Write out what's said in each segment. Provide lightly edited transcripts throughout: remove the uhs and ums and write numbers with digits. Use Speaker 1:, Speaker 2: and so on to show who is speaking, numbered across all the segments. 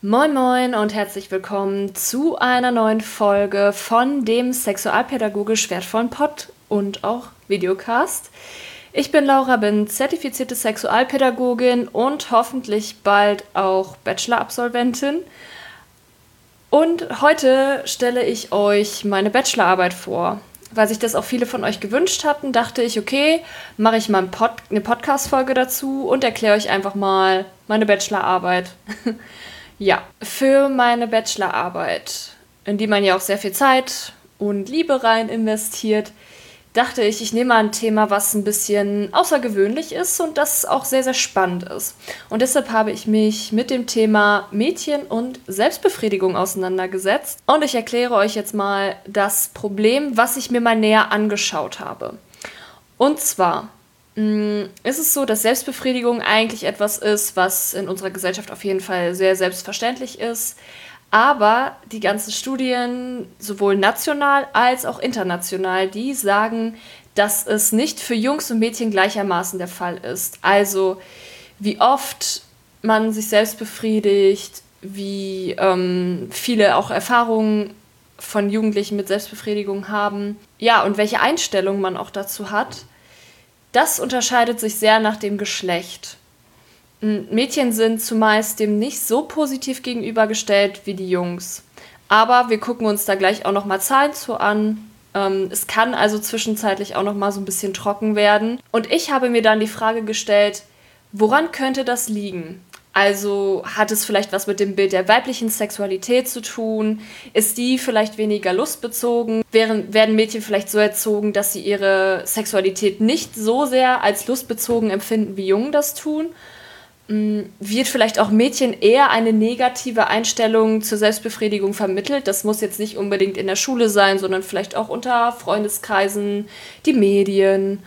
Speaker 1: Moin Moin und herzlich willkommen zu einer neuen Folge von dem sexualpädagogisch wertvollen Pod und auch Videocast. Ich bin Laura, bin zertifizierte Sexualpädagogin und hoffentlich bald auch Bachelor-Absolventin. Und heute stelle ich euch meine Bachelorarbeit vor. Weil sich das auch viele von euch gewünscht hatten, dachte ich, okay, mache ich mal eine Podcast-Folge dazu und erkläre euch einfach mal meine Bachelorarbeit. Ja, für meine Bachelorarbeit, in die man ja auch sehr viel Zeit und Liebe rein investiert, dachte ich, ich nehme mal ein Thema, was ein bisschen außergewöhnlich ist und das auch sehr, sehr spannend ist. Und deshalb habe ich mich mit dem Thema Mädchen und Selbstbefriedigung auseinandergesetzt. Und ich erkläre euch jetzt mal das Problem, was ich mir mal näher angeschaut habe. Und zwar ist es so, dass Selbstbefriedigung eigentlich etwas ist, was in unserer Gesellschaft auf jeden Fall sehr selbstverständlich ist. Aber die ganzen Studien, sowohl national als auch international, die sagen, dass es nicht für Jungs und Mädchen gleichermaßen der Fall ist. Also wie oft man sich selbst befriedigt, wie viele auch Erfahrungen von Jugendlichen mit Selbstbefriedigung haben. Ja, und welche Einstellung man auch dazu hat. Das unterscheidet sich sehr nach dem Geschlecht. Mädchen sind zumeist dem nicht so positiv gegenübergestellt wie die Jungs. Aber wir gucken uns da gleich auch nochmal Zahlen zu an. Es kann also zwischenzeitlich auch nochmal so ein bisschen trocken werden. Und ich habe mir dann die Frage gestellt, woran könnte das liegen? Also hat es vielleicht was mit dem Bild der weiblichen Sexualität zu tun? Ist die vielleicht weniger lustbezogen? Werden Mädchen vielleicht so erzogen, dass sie ihre Sexualität nicht so sehr als lustbezogen empfinden, wie Jungen das tun? Wird vielleicht auch Mädchen eher eine negative Einstellung zur Selbstbefriedigung vermittelt? Das muss jetzt nicht unbedingt in der Schule sein, sondern vielleicht auch unter Freundeskreisen, die Medien.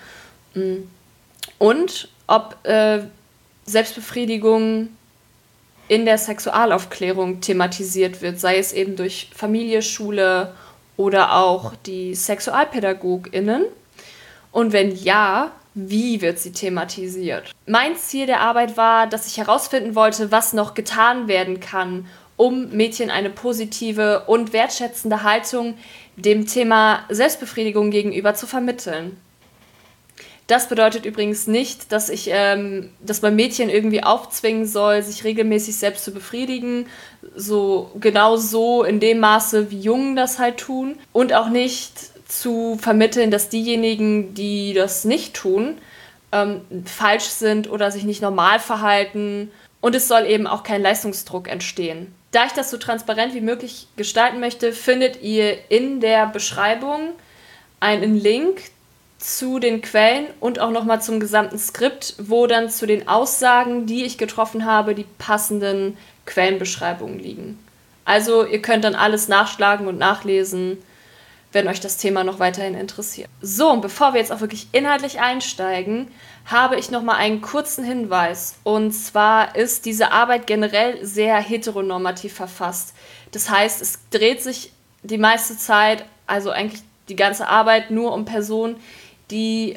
Speaker 1: Und ob Selbstbefriedigung in der Sexualaufklärung thematisiert wird, sei es eben durch Familie, Schule oder auch die SexualpädagogInnen. Und wenn ja, wie wird sie thematisiert? Mein Ziel der Arbeit war, dass ich herausfinden wollte, was noch getan werden kann, um Mädchen eine positive und wertschätzende Haltung dem Thema Selbstbefriedigung gegenüber zu vermitteln. Das bedeutet übrigens nicht, dass man Mädchen irgendwie aufzwingen soll, sich regelmäßig selbst zu befriedigen, genau so in dem Maße, wie Jungen das halt tun. Und auch nicht zu vermitteln, dass diejenigen, die das nicht tun, falsch sind oder sich nicht normal verhalten. Und es soll eben auch kein Leistungsdruck entstehen. Da ich das so transparent wie möglich gestalten möchte, findet ihr in der Beschreibung einen Link zu den Quellen und auch nochmal zum gesamten Skript, wo dann zu den Aussagen, die ich getroffen habe, die passenden Quellenbeschreibungen liegen. Also ihr könnt dann alles nachschlagen und nachlesen, wenn euch das Thema noch weiterhin interessiert. So, und bevor wir jetzt auch wirklich inhaltlich einsteigen, habe ich nochmal einen kurzen Hinweis. Und zwar ist diese Arbeit generell sehr heteronormativ verfasst. Das heißt, es dreht sich die meiste Zeit, also eigentlich die ganze Arbeit, nur um Personen, die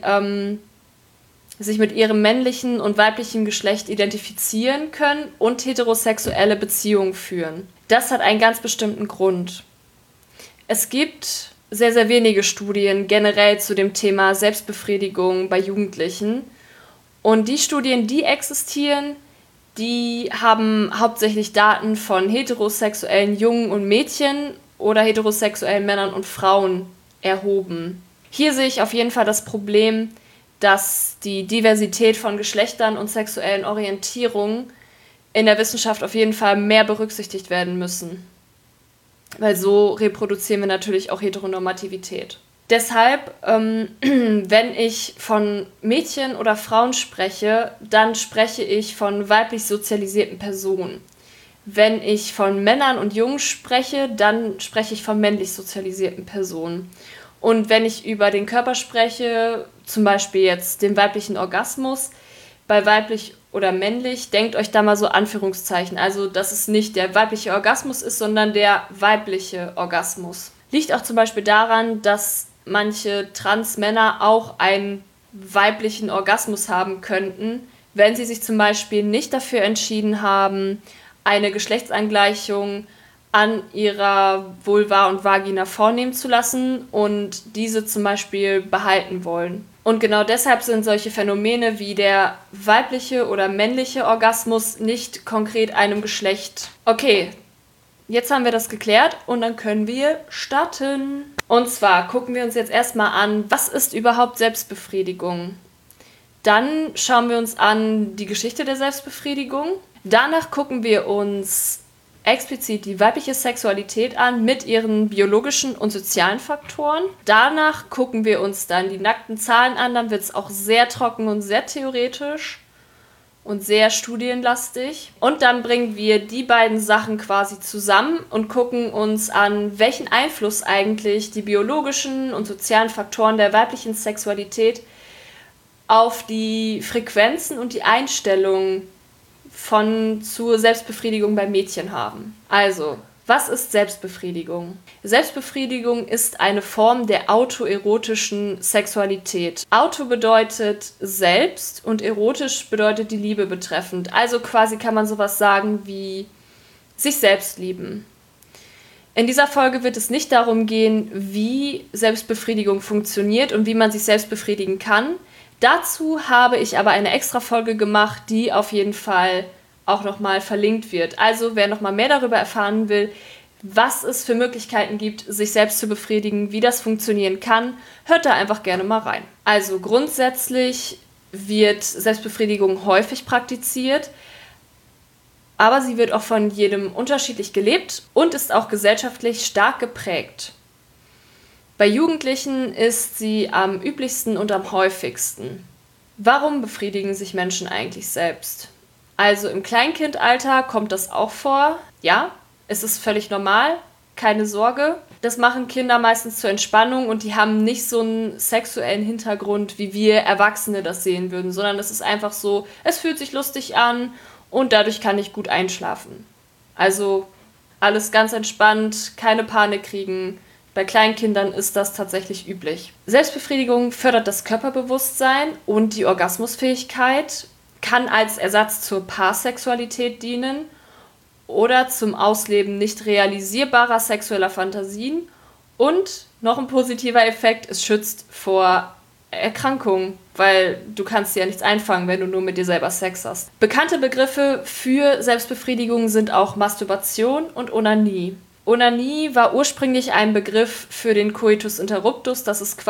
Speaker 1: sich mit ihrem männlichen und weiblichen Geschlecht identifizieren können und heterosexuelle Beziehungen führen. Das hat einen ganz bestimmten Grund. Es gibt sehr, sehr wenige Studien generell zu dem Thema Selbstbefriedigung bei Jugendlichen. Und die Studien, die existieren, die haben hauptsächlich Daten von heterosexuellen Jungen und Mädchen oder heterosexuellen Männern und Frauen erhoben. Hier sehe ich auf jeden Fall das Problem, dass die Diversität von Geschlechtern und sexuellen Orientierungen in der Wissenschaft auf jeden Fall mehr berücksichtigt werden müssen. Weil so reproduzieren wir natürlich auch Heteronormativität. Deshalb, wenn ich von Mädchen oder Frauen spreche, dann spreche ich von weiblich sozialisierten Personen. Wenn ich von Männern und Jungen spreche, dann spreche ich von männlich sozialisierten Personen. Und wenn ich über den Körper spreche, zum Beispiel jetzt den weiblichen Orgasmus, bei weiblich oder männlich, denkt euch da mal so Anführungszeichen. Also, dass es nicht der weibliche Orgasmus ist, sondern der weibliche Orgasmus. Liegt auch zum Beispiel daran, dass manche Transmänner auch einen weiblichen Orgasmus haben könnten, wenn sie sich zum Beispiel nicht dafür entschieden haben, eine Geschlechtsangleichung an ihrer Vulva und Vagina vornehmen zu lassen und diese zum Beispiel behalten wollen. Und genau deshalb sind solche Phänomene wie der weibliche oder männliche Orgasmus nicht konkret einem Geschlecht. Okay, jetzt haben wir das geklärt und dann können wir starten. Und zwar gucken wir uns jetzt erstmal an, was ist überhaupt Selbstbefriedigung? Dann schauen wir uns an die Geschichte der Selbstbefriedigung. Danach gucken wir uns explizit die weibliche Sexualität an mit ihren biologischen und sozialen Faktoren. Danach gucken wir uns dann die nackten Zahlen an, dann wird es auch sehr trocken und sehr theoretisch und sehr studienlastig. Und dann bringen wir die beiden Sachen quasi zusammen und gucken uns an, welchen Einfluss eigentlich die biologischen und sozialen Faktoren der weiblichen Sexualität auf die Frequenzen und die Einstellungen zur Selbstbefriedigung bei Mädchen haben. Also, was ist Selbstbefriedigung? Selbstbefriedigung ist eine Form der autoerotischen Sexualität. Auto bedeutet selbst und erotisch bedeutet die Liebe betreffend. Also quasi kann man sowas sagen wie sich selbst lieben. In dieser Folge wird es nicht darum gehen, wie Selbstbefriedigung funktioniert und wie man sich selbst befriedigen kann. Dazu habe ich aber eine extra Folge gemacht, die auf jeden Fall auch nochmal verlinkt wird. Also wer nochmal mehr darüber erfahren will, was es für Möglichkeiten gibt, sich selbst zu befriedigen, wie das funktionieren kann, hört da einfach gerne mal rein. Also grundsätzlich wird Selbstbefriedigung häufig praktiziert, aber sie wird auch von jedem unterschiedlich gelebt und ist auch gesellschaftlich stark geprägt. Bei Jugendlichen ist sie am üblichsten und am häufigsten. Warum befriedigen sich Menschen eigentlich selbst? Also im Kleinkindalter kommt das auch vor. Ja, es ist völlig normal, keine Sorge. Das machen Kinder meistens zur Entspannung und die haben nicht so einen sexuellen Hintergrund, wie wir Erwachsene das sehen würden, sondern es ist einfach so, es fühlt sich lustig an und dadurch kann ich gut einschlafen. Also alles ganz entspannt, keine Panik kriegen. Bei Kleinkindern ist das tatsächlich üblich. Selbstbefriedigung fördert das Körperbewusstsein und die Orgasmusfähigkeit, kann als Ersatz zur Paarsexualität dienen oder zum Ausleben nicht realisierbarer sexueller Fantasien und noch ein positiver Effekt, es schützt vor Erkrankungen, weil du kannst dir ja nichts einfangen, wenn du nur mit dir selber Sex hast. Bekannte Begriffe für Selbstbefriedigung sind auch Masturbation und Onanie. Onanie war ursprünglich ein Begriff für den Coitus interruptus. Das ist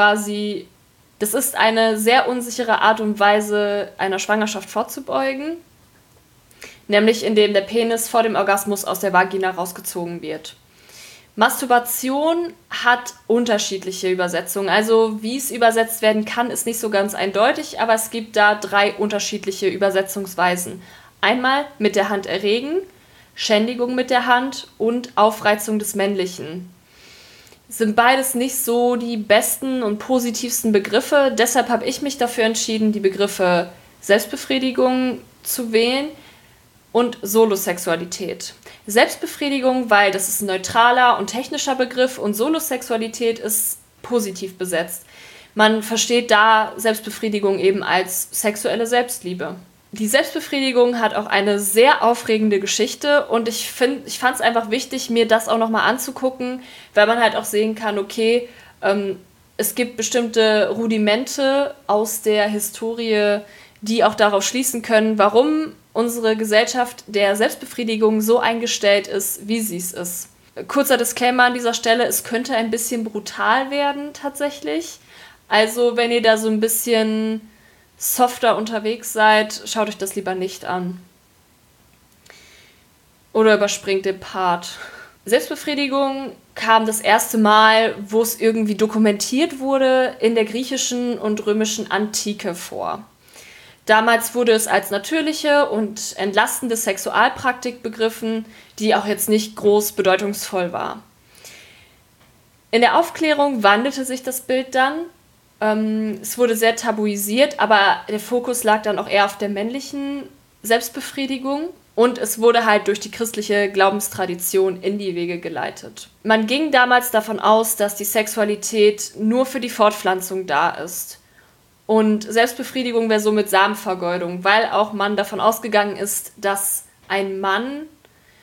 Speaker 1: eine sehr unsichere Art und Weise, einer Schwangerschaft vorzubeugen, nämlich indem der Penis vor dem Orgasmus aus der Vagina rausgezogen wird. Masturbation hat unterschiedliche Übersetzungen. Also wie es übersetzt werden kann, ist nicht so ganz eindeutig, aber es gibt da 3 unterschiedliche Übersetzungsweisen. Einmal mit der Hand erregen, Schändigung mit der Hand und Aufreizung des Männlichen. Sind beides nicht so die besten und positivsten Begriffe. Deshalb habe ich mich dafür entschieden, die Begriffe Selbstbefriedigung zu wählen und Solosexualität. Selbstbefriedigung, weil das ist ein neutraler und technischer Begriff und Solosexualität ist positiv besetzt. Man versteht da Selbstbefriedigung eben als sexuelle Selbstliebe. Die Selbstbefriedigung hat auch eine sehr aufregende Geschichte und ich fand es einfach wichtig, mir das auch nochmal anzugucken, weil man halt auch sehen kann, okay, es gibt bestimmte Rudimente aus der Historie, die auch darauf schließen können, warum unsere Gesellschaft der Selbstbefriedigung so eingestellt ist, wie sie es ist. Kurzer Disclaimer an dieser Stelle, es könnte ein bisschen brutal werden tatsächlich. Also wenn ihr da so ein bisschen softer unterwegs seid, schaut euch das lieber nicht an. Oder überspringt den Part. Selbstbefriedigung kam das erste Mal, wo es irgendwie dokumentiert wurde, in der griechischen und römischen Antike vor. Damals wurde es als natürliche und entlastende Sexualpraktik begriffen, die auch jetzt nicht groß bedeutungsvoll war. In der Aufklärung wandelte sich das Bild dann. Es wurde sehr tabuisiert, aber der Fokus lag dann auch eher auf der männlichen Selbstbefriedigung und es wurde halt durch die christliche Glaubenstradition in die Wege geleitet. Man ging damals davon aus, dass die Sexualität nur für die Fortpflanzung da ist. Und Selbstbefriedigung wäre somit Samenvergeudung, weil auch man davon ausgegangen ist, dass ein Mann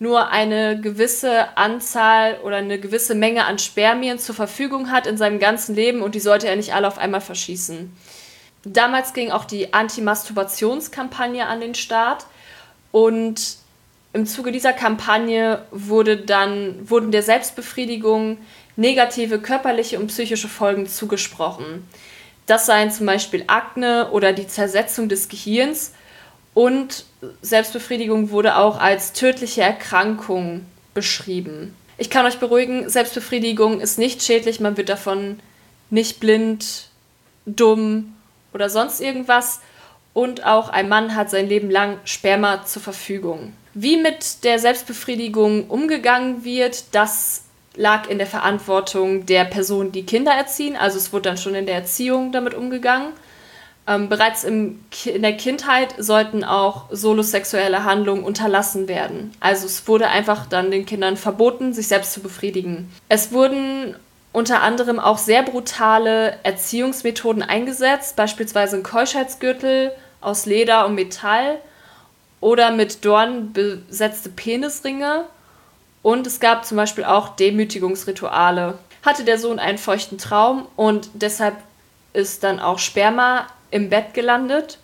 Speaker 1: nur eine gewisse Anzahl oder eine gewisse Menge an Spermien zur Verfügung hat in seinem ganzen Leben und die sollte er nicht alle auf einmal verschießen. Damals ging auch die Anti-Masturbationskampagne an den Start und im Zuge dieser Kampagne wurden der Selbstbefriedigung negative körperliche und psychische Folgen zugesprochen. Das seien zum Beispiel Akne oder die Zersetzung des Gehirns und Selbstbefriedigung wurde auch als tödliche Erkrankung beschrieben. Ich kann euch beruhigen, Selbstbefriedigung ist nicht schädlich, man wird davon nicht blind, dumm oder sonst irgendwas und auch ein Mann hat sein Leben lang Sperma zur Verfügung. Wie mit der Selbstbefriedigung umgegangen wird, das lag in der Verantwortung der Personen, die Kinder erziehen. Also es wurde dann schon in der Erziehung damit umgegangen. Bereits in der Kindheit sollten auch solosexuelle Handlungen unterlassen werden. Also es wurde einfach dann den Kindern verboten, sich selbst zu befriedigen. Es wurden unter anderem auch sehr brutale Erziehungsmethoden eingesetzt, beispielsweise ein Keuschheitsgürtel aus Leder und Metall oder mit Dornen besetzte Penisringe. Und es gab zum Beispiel auch Demütigungsrituale. Hatte der Sohn einen feuchten Traum und deshalb ist dann auch Sperma im Bett gelandet,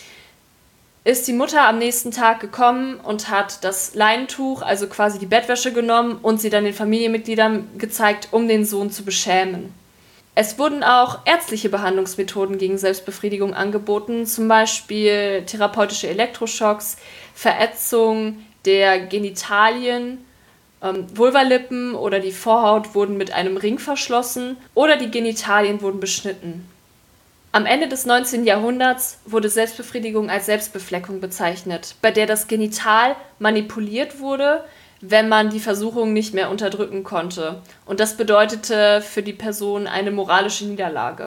Speaker 1: ist die Mutter am nächsten Tag gekommen und hat das Leintuch, also quasi die Bettwäsche genommen und sie dann den Familienmitgliedern gezeigt, um den Sohn zu beschämen. Es wurden auch ärztliche Behandlungsmethoden gegen Selbstbefriedigung angeboten, zum Beispiel therapeutische Elektroschocks, Verätzung der Genitalien, Vulvalippen oder die Vorhaut wurden mit einem Ring verschlossen oder die Genitalien wurden beschnitten. Am Ende des 19. Jahrhunderts wurde Selbstbefriedigung als Selbstbefleckung bezeichnet, bei der das Genital manipuliert wurde, wenn man die Versuchung nicht mehr unterdrücken konnte. Und das bedeutete für die Person eine moralische Niederlage.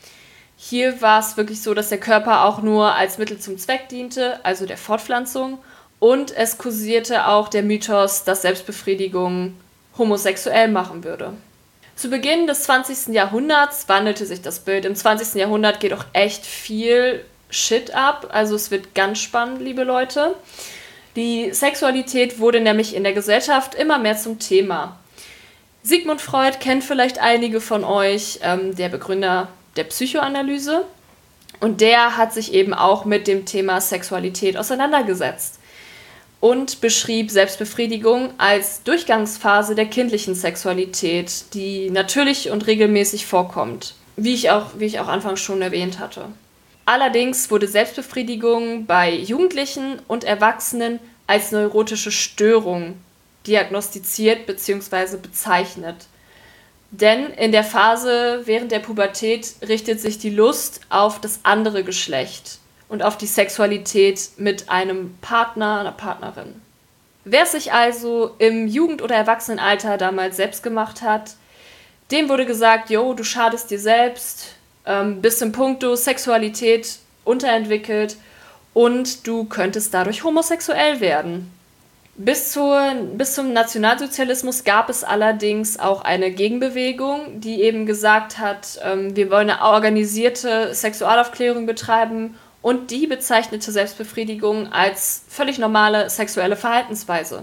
Speaker 1: Hier war es wirklich so, dass der Körper auch nur als Mittel zum Zweck diente, also der Fortpflanzung. Und es kursierte auch der Mythos, dass Selbstbefriedigung homosexuell machen würde. Zu Beginn des 20. Jahrhunderts wandelte sich das Bild. Im 20. Jahrhundert geht auch echt viel Shit ab. Also es wird ganz spannend, liebe Leute. Die Sexualität wurde nämlich in der Gesellschaft immer mehr zum Thema. Sigmund Freud kennt vielleicht einige von euch, der Begründer der Psychoanalyse. Und der hat sich eben auch mit dem Thema Sexualität auseinandergesetzt und beschrieb Selbstbefriedigung als Durchgangsphase der kindlichen Sexualität, die natürlich und regelmäßig vorkommt, wie ich auch anfangs schon erwähnt hatte. Allerdings wurde Selbstbefriedigung bei Jugendlichen und Erwachsenen als neurotische Störung diagnostiziert bzw. bezeichnet. Denn in der Phase während der Pubertät richtet sich die Lust auf das andere Geschlecht und auf die Sexualität mit einem Partner, einer Partnerin. Wer es sich also im Jugend- oder Erwachsenenalter damals selbst gemacht hat, dem wurde gesagt, jo, du schadest dir selbst, bist in puncto Sexualität unterentwickelt und du könntest dadurch homosexuell werden. Bis zum Nationalsozialismus gab es allerdings auch eine Gegenbewegung, die eben gesagt hat, wir wollen eine organisierte Sexualaufklärung betreiben und die bezeichnete Selbstbefriedigung als völlig normale sexuelle Verhaltensweise.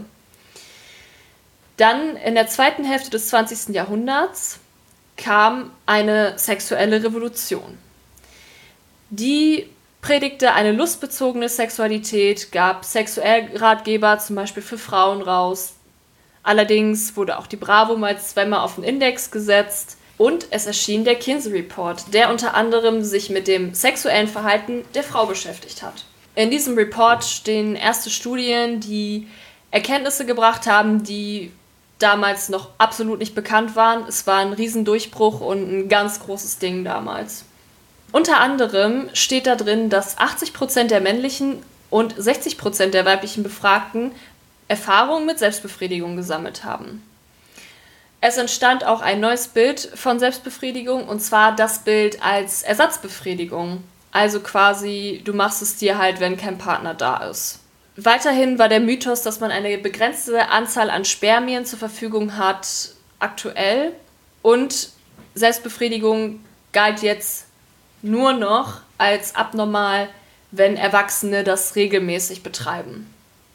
Speaker 1: Dann in der zweiten Hälfte des 20. Jahrhunderts kam eine sexuelle Revolution. Die predigte eine lustbezogene Sexualität, gab Sexuellratgeber zum Beispiel für Frauen raus. Allerdings wurde auch die Bravo mal zweimal auf den Index gesetzt und es erschien der Kinsey Report, der unter anderem sich mit dem sexuellen Verhalten der Frau beschäftigt hat. In diesem Report stehen erste Studien, die Erkenntnisse gebracht haben, die damals noch absolut nicht bekannt waren. Es war ein Riesendurchbruch und ein ganz großes Ding damals. Unter anderem steht da drin, dass 80% der männlichen und 60% der weiblichen Befragten Erfahrungen mit Selbstbefriedigung gesammelt haben. Es entstand auch ein neues Bild von Selbstbefriedigung, und zwar das Bild als Ersatzbefriedigung. Also quasi, du machst es dir halt, wenn kein Partner da ist. Weiterhin war der Mythos, dass man eine begrenzte Anzahl an Spermien zur Verfügung hat, aktuell. Und Selbstbefriedigung galt jetzt nur noch als abnormal, wenn Erwachsene das regelmäßig betreiben.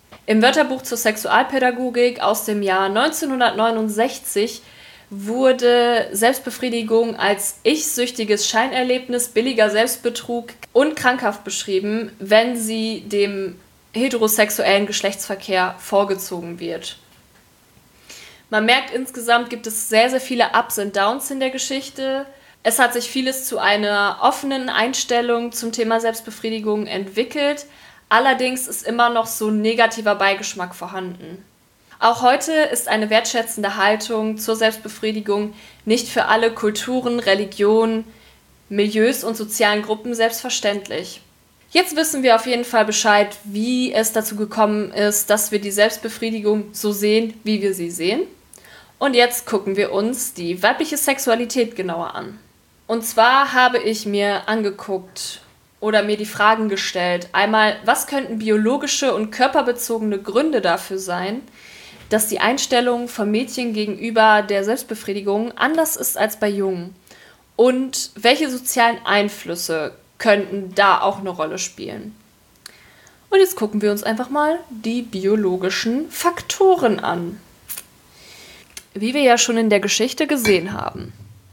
Speaker 1: Im Wörterbuch zur Sexualpädagogik aus dem Jahr 1969 wurde Selbstbefriedigung als ich-süchtiges Scheinerlebnis, billiger Selbstbetrug und krankhaft beschrieben, wenn sie dem heterosexuellen Geschlechtsverkehr vorgezogen wird. Man merkt, insgesamt gibt es sehr, sehr viele Ups und Downs in der Geschichte. Es hat sich vieles zu einer offenen Einstellung zum Thema Selbstbefriedigung entwickelt. Allerdings ist immer noch so ein negativer Beigeschmack vorhanden. Auch heute ist eine wertschätzende Haltung zur Selbstbefriedigung nicht für alle Kulturen, Religionen, Milieus und sozialen Gruppen selbstverständlich. Jetzt wissen wir auf jeden Fall Bescheid, wie es dazu gekommen ist, dass wir die Selbstbefriedigung so sehen, wie wir sie sehen. Und jetzt gucken wir uns die weibliche Sexualität genauer an. Und zwar habe ich mir angeguckt oder mir die Fragen gestellt. Einmal, was könnten biologische und körperbezogene Gründe dafür sein, dass die Einstellung von Mädchen gegenüber der Selbstbefriedigung anders ist als bei Jungen? Und welche sozialen Einflüsse könnten da auch eine Rolle spielen? Und jetzt gucken wir uns einfach mal die biologischen Faktoren an. Wie wir ja schon in der Geschichte gesehen haben,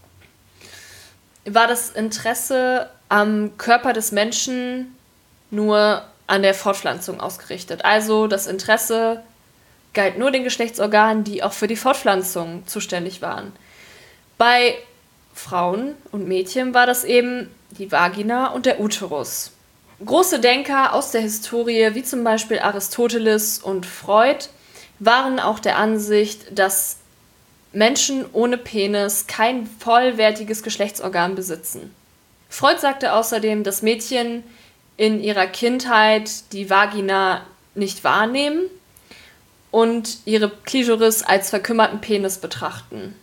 Speaker 1: war das Interesse am Körper des Menschen nur an der Fortpflanzung ausgerichtet. Also das Interesse galt nur den Geschlechtsorganen, die auch für die Fortpflanzung zuständig waren. Bei Frauen und Mädchen war das eben die Vagina und der Uterus. Große Denker aus der Historie, wie zum Beispiel Aristoteles und Freud, waren auch der Ansicht, dass Menschen ohne Penis kein vollwertiges Geschlechtsorgan besitzen. Freud sagte außerdem, dass Mädchen in ihrer Kindheit die Vagina nicht wahrnehmen und ihre Klitoris als verkümmerten Penis betrachten.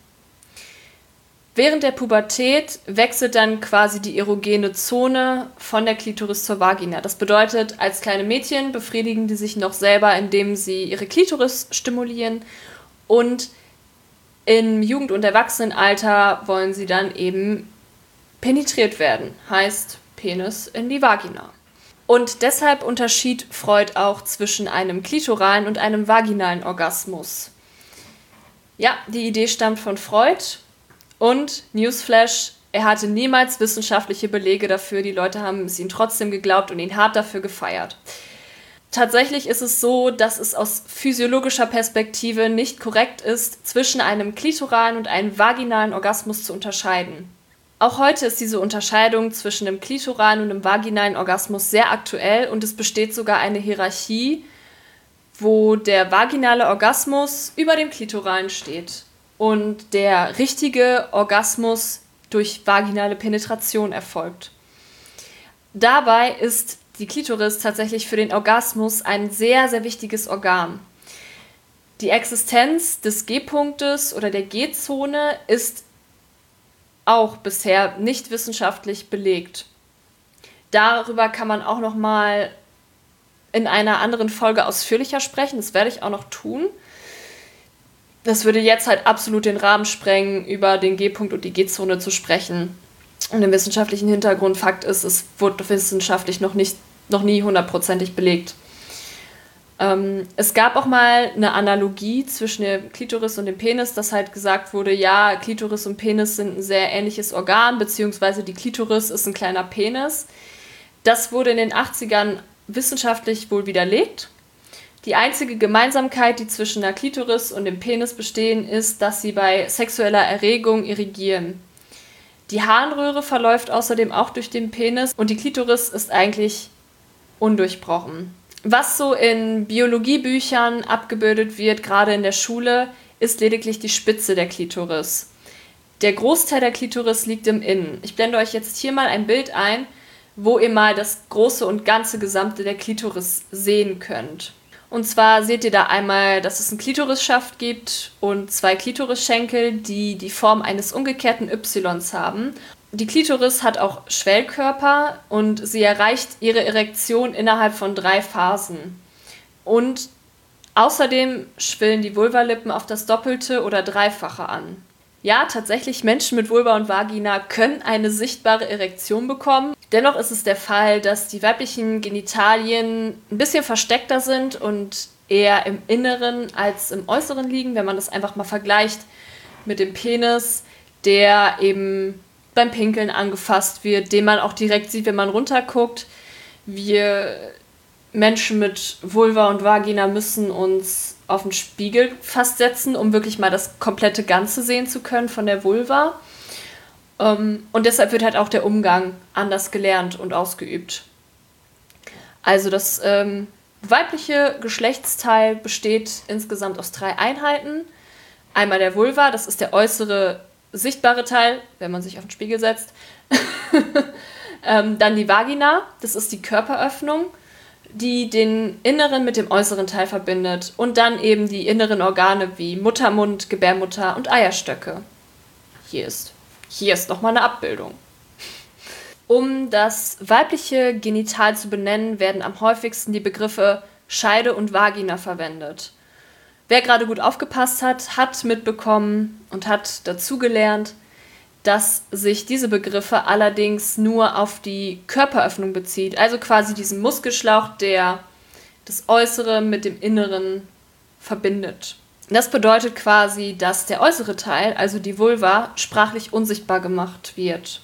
Speaker 1: Während der Pubertät wechselt dann quasi die erogene Zone von der Klitoris zur Vagina. Das bedeutet, als kleine Mädchen befriedigen die sich noch selber, indem sie ihre Klitoris stimulieren, und im Jugend- und Erwachsenenalter wollen sie dann eben penetriert werden, heißt Penis in die Vagina. Und deshalb unterschied Freud auch zwischen einem klitoralen und einem vaginalen Orgasmus. Ja, die Idee stammt von Freud und Newsflash, er hatte niemals wissenschaftliche Belege dafür, die Leute haben es ihm trotzdem geglaubt und ihn hart dafür gefeiert. Tatsächlich ist es so, dass es aus physiologischer Perspektive nicht korrekt ist, zwischen einem klitoralen und einem vaginalen Orgasmus zu unterscheiden. Auch heute ist diese Unterscheidung zwischen dem klitoralen und dem vaginalen Orgasmus sehr aktuell und es besteht sogar eine Hierarchie, wo der vaginale Orgasmus über dem klitoralen steht und der richtige Orgasmus durch vaginale Penetration erfolgt. Dabei ist die Klitoris tatsächlich für den Orgasmus ein sehr, sehr wichtiges Organ. Die Existenz des G-Punktes oder der G-Zone ist auch bisher nicht wissenschaftlich belegt. Darüber kann man auch noch mal in einer anderen Folge ausführlicher sprechen. Das werde ich auch noch tun. Das würde jetzt halt absolut den Rahmen sprengen, über den G-Punkt und die G-Zone zu sprechen. Und den wissenschaftlichen Hintergrund, Fakt ist, es wurde wissenschaftlich noch nie hundertprozentig belegt. Es gab auch mal eine Analogie zwischen der Klitoris und dem Penis, dass halt gesagt wurde, ja, Klitoris und Penis sind ein sehr ähnliches Organ, beziehungsweise die Klitoris ist ein kleiner Penis. Das wurde in den 80ern wissenschaftlich wohl widerlegt. Die einzige Gemeinsamkeit, die zwischen der Klitoris und dem Penis bestehen, ist, dass sie bei sexueller Erregung irrigieren. Die Harnröhre verläuft außerdem auch durch den Penis und die Klitoris ist eigentlich undurchbrochen. Was so in Biologiebüchern abgebildet wird, gerade in der Schule, ist lediglich die Spitze der Klitoris. Der Großteil der Klitoris liegt im Innen. Ich blende euch jetzt hier mal ein Bild ein, wo ihr mal das große und ganze Gesamte der Klitoris sehen könnt. Und zwar seht ihr da einmal, dass es einen Klitorisschaft gibt und zwei Klitorisschenkel, die die Form eines umgekehrten Ys haben. Die Klitoris hat auch Schwellkörper und sie erreicht ihre Erektion innerhalb von 3 Phasen. Und außerdem schwillen die Vulvalippen auf das Doppelte oder Dreifache an. Ja, tatsächlich, Menschen mit Vulva und Vagina können eine sichtbare Erektion bekommen. Dennoch ist es der Fall, dass die weiblichen Genitalien ein bisschen versteckter sind und eher im Inneren als im Äußeren liegen, wenn man das einfach mal vergleicht mit dem Penis, der eben beim Pinkeln angefasst wird, den man auch direkt sieht, wenn man runterguckt. Wir Menschen mit Vulva und Vagina müssen uns auf den Spiegel fast setzen, um wirklich mal das komplette Ganze sehen zu können von der Vulva. Und deshalb wird halt auch der Umgang anders gelernt und ausgeübt. Also das weibliche Geschlechtsteil besteht insgesamt aus 3 Einheiten. Einmal der Vulva, das ist der äußere sichtbare Teil, wenn man sich auf den Spiegel setzt. Dann die Vagina, das ist die Körperöffnung, die den inneren mit dem äußeren Teil verbindet. Und dann eben die inneren Organe wie Muttermund, Gebärmutter und Eierstöcke. Hier ist nochmal eine Abbildung. Um das weibliche Genital zu benennen, werden am häufigsten die Begriffe Scheide und Vagina verwendet. Wer gerade gut aufgepasst hat, hat mitbekommen und hat dazugelernt, dass sich diese Begriffe allerdings nur auf die Körperöffnung bezieht, also quasi diesen Muskelschlauch, der das Äußere mit dem Inneren verbindet. Das bedeutet quasi, dass der äußere Teil, also die Vulva, sprachlich unsichtbar gemacht wird.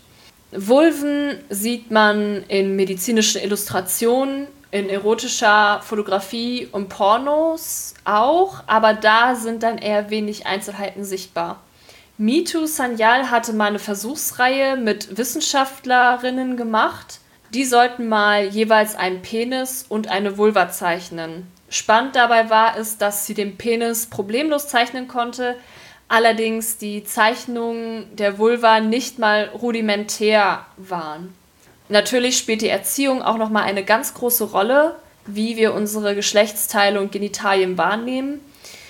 Speaker 1: Vulven sieht man in medizinischen Illustrationen, in erotischer Fotografie und Pornos auch, aber da sind dann eher wenig Einzelheiten sichtbar. Mitu Sanyal hatte mal eine Versuchsreihe mit Wissenschaftlerinnen gemacht. Die sollten mal jeweils einen Penis und eine Vulva zeichnen. Spannend dabei war es, dass sie den Penis problemlos zeichnen konnte, allerdings die Zeichnungen der Vulva nicht mal rudimentär waren. Natürlich spielt die Erziehung auch nochmal eine ganz große Rolle, wie wir unsere Geschlechtsteile und Genitalien wahrnehmen.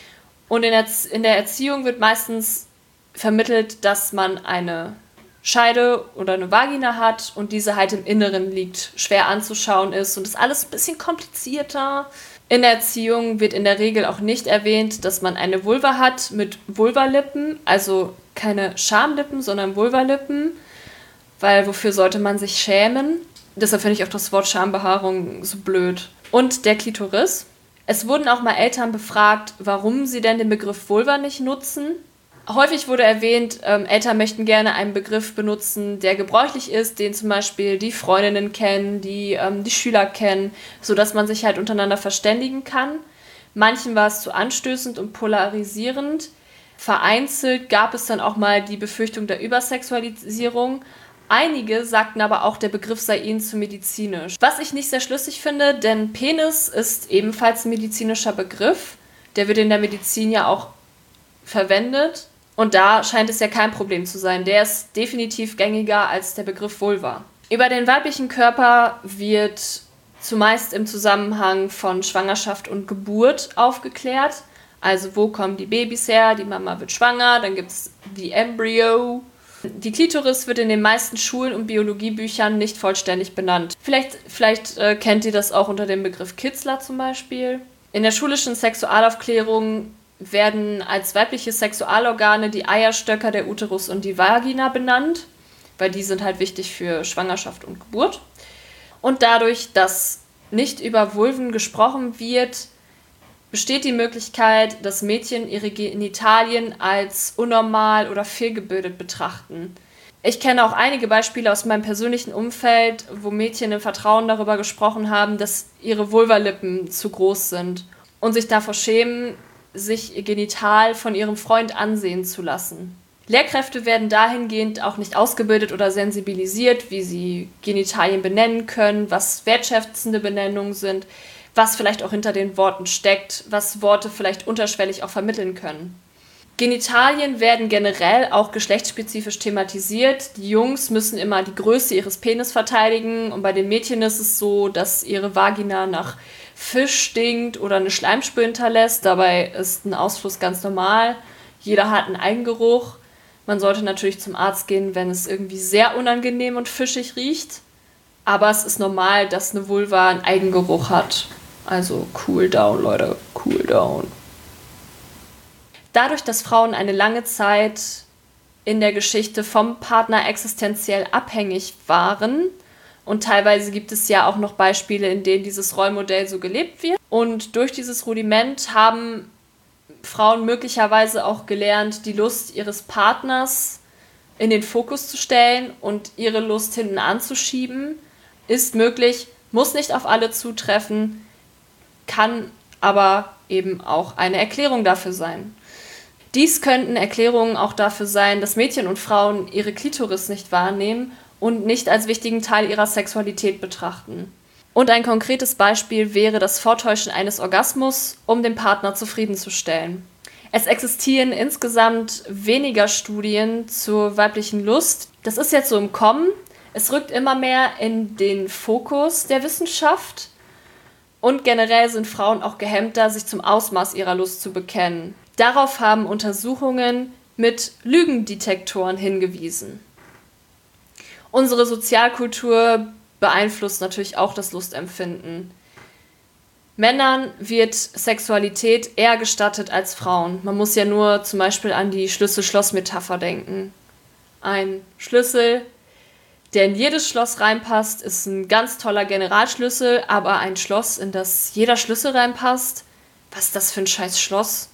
Speaker 1: Und in der Erziehung wird meistens vermittelt, dass man eine Scheide oder eine Vagina hat und diese halt im Inneren liegt, schwer anzuschauen ist und ist alles ein bisschen komplizierter. In der Erziehung wird in der Regel auch nicht erwähnt, dass man eine Vulva hat mit Vulvalippen, also keine Schamlippen, sondern Vulvalippen, weil wofür sollte man sich schämen? Deshalb finde ich auch das Wort Schambehaarung so blöd. Und der Klitoris. Es wurden auch mal Eltern befragt, warum sie denn den Begriff Vulva nicht nutzen. Häufig wurde erwähnt, Eltern möchten gerne einen Begriff benutzen, der gebräuchlich ist, den zum Beispiel die Freundinnen kennen, die Schüler kennen, sodass man sich halt untereinander verständigen kann. Manchen war es zu anstößend und polarisierend. Vereinzelt gab es dann auch mal die Befürchtung der Übersexualisierung. Einige sagten aber auch, der Begriff sei ihnen zu medizinisch. Was ich nicht sehr schlüssig finde, denn Penis ist ebenfalls ein medizinischer Begriff. Der wird in der Medizin ja auch verwendet. Und da scheint es ja kein Problem zu sein. Der ist definitiv gängiger als der Begriff Vulva. Über den weiblichen Körper wird zumeist im Zusammenhang von Schwangerschaft und Geburt aufgeklärt. Also wo kommen die Babys her? Die Mama wird schwanger, dann gibt es die Embryo. Die Klitoris wird in den meisten Schulen- und Biologiebüchern nicht vollständig benannt. Vielleicht kennt ihr das auch unter dem Begriff Kitzler zum Beispiel. In der schulischen Sexualaufklärung werden als weibliche Sexualorgane die Eierstöcker, der Uterus und die Vagina benannt, weil die sind halt wichtig für Schwangerschaft und Geburt. Und dadurch, dass nicht über Vulven gesprochen wird, besteht die Möglichkeit, dass Mädchen ihre Genitalien als unnormal oder fehlgebildet betrachten. Ich kenne auch einige Beispiele aus meinem persönlichen Umfeld, wo Mädchen im Vertrauen darüber gesprochen haben, dass ihre Vulvalippen zu groß sind und sich davor schämen, sich ihr Genital von ihrem Freund ansehen zu lassen. Lehrkräfte werden dahingehend auch nicht ausgebildet oder sensibilisiert, wie sie Genitalien benennen können, was wertschätzende Benennungen sind, was vielleicht auch hinter den Worten steckt, was Worte vielleicht unterschwellig auch vermitteln können. Genitalien werden generell auch geschlechtsspezifisch thematisiert. Die Jungs müssen immer die Größe ihres Penis verteidigen und bei den Mädchen ist es so, dass ihre Vagina nach Fisch stinkt oder eine Schleimspur hinterlässt. Dabei ist ein Ausfluss ganz normal. Jeder hat einen Eigengeruch. Man sollte natürlich zum Arzt gehen, wenn es irgendwie sehr unangenehm und fischig riecht. Aber es ist normal, dass eine Vulva einen Eigengeruch hat. Also cool down, Leute, cool down. Dadurch, dass Frauen eine lange Zeit in der Geschichte vom Partner existenziell abhängig waren, Und teilweise gibt es ja auch noch Beispiele, in denen dieses Rollmodell so gelebt wird. Und durch dieses Rudiment haben Frauen möglicherweise auch gelernt, die Lust ihres Partners in den Fokus zu stellen und ihre Lust hinten anzuschieben. Ist möglich, muss nicht auf alle zutreffen, kann aber eben auch eine Erklärung dafür sein. Dies könnten Erklärungen auch dafür sein, dass Mädchen und Frauen ihre Klitoris nicht wahrnehmen und nicht als wichtigen Teil ihrer Sexualität betrachten. Und ein konkretes Beispiel wäre das Vortäuschen eines Orgasmus, um den Partner zufriedenzustellen. Es existieren insgesamt weniger Studien zur weiblichen Lust. Das ist jetzt so im Kommen. Es rückt immer mehr in den Fokus der Wissenschaft. Und generell sind Frauen auch gehemmter, sich zum Ausmaß ihrer Lust zu bekennen. Darauf haben Untersuchungen mit Lügendetektoren hingewiesen. Unsere Sozialkultur beeinflusst natürlich auch das Lustempfinden. Männern wird Sexualität eher gestattet als Frauen. Man muss ja nur zum Beispiel an die Schlüssel-Schloss-Metapher denken. Ein Schlüssel, der in jedes Schloss reinpasst, ist ein ganz toller Generalschlüssel, aber ein Schloss, in das jeder Schlüssel reinpasst, was ist das für ein scheiß Schloss?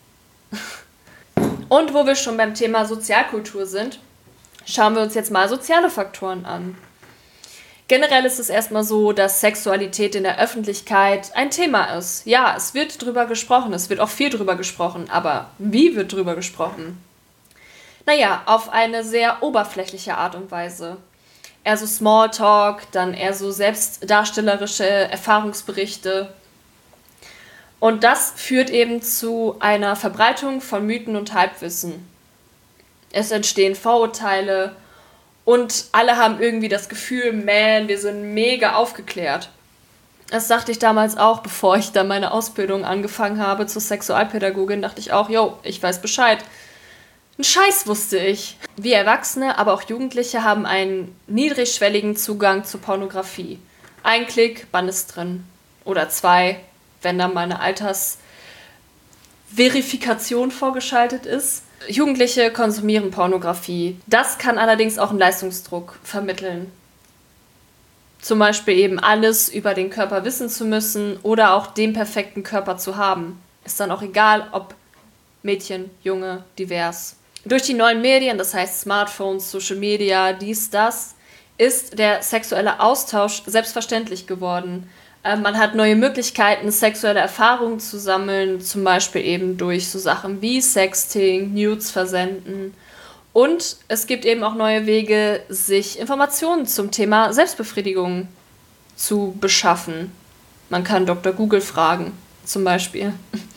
Speaker 1: Und wo wir schon beim Thema Sozialkultur sind, schauen wir uns jetzt mal soziale Faktoren an. Generell ist es erstmal so, dass Sexualität in der Öffentlichkeit ein Thema ist. Ja, es wird drüber gesprochen, es wird auch viel drüber gesprochen, aber wie wird drüber gesprochen? Naja, auf eine sehr oberflächliche Art und Weise. Eher so Smalltalk, dann eher so selbstdarstellerische Erfahrungsberichte. Und das führt eben zu einer Verbreitung von Mythen und Halbwissen. Es entstehen Vorurteile und alle haben irgendwie das Gefühl, man, wir sind mega aufgeklärt. Das dachte ich damals auch, bevor ich dann meine Ausbildung angefangen habe zur Sexualpädagogin, dachte ich auch, ich weiß Bescheid. Ein Scheiß wusste ich. Wir Erwachsene, aber auch Jugendliche haben einen niedrigschwelligen Zugang zur Pornografie. Ein Klick, Band ist drin. Oder 2, wenn dann mal eine Altersverifikation vorgeschaltet ist. Jugendliche konsumieren Pornografie. Das kann allerdings auch einen Leistungsdruck vermitteln. Zum Beispiel eben alles über den Körper wissen zu müssen oder auch den perfekten Körper zu haben. Ist dann auch egal, ob Mädchen, Junge, divers. Durch die neuen Medien, das heißt Smartphones, Social Media, dies, das, ist der sexuelle Austausch selbstverständlich geworden. Man hat neue Möglichkeiten, sexuelle Erfahrungen zu sammeln, zum Beispiel eben durch so Sachen wie Sexting, Nudes versenden. Und es gibt eben auch neue Wege, sich Informationen zum Thema Selbstbefriedigung zu beschaffen. Man kann Dr. Google fragen, zum Beispiel.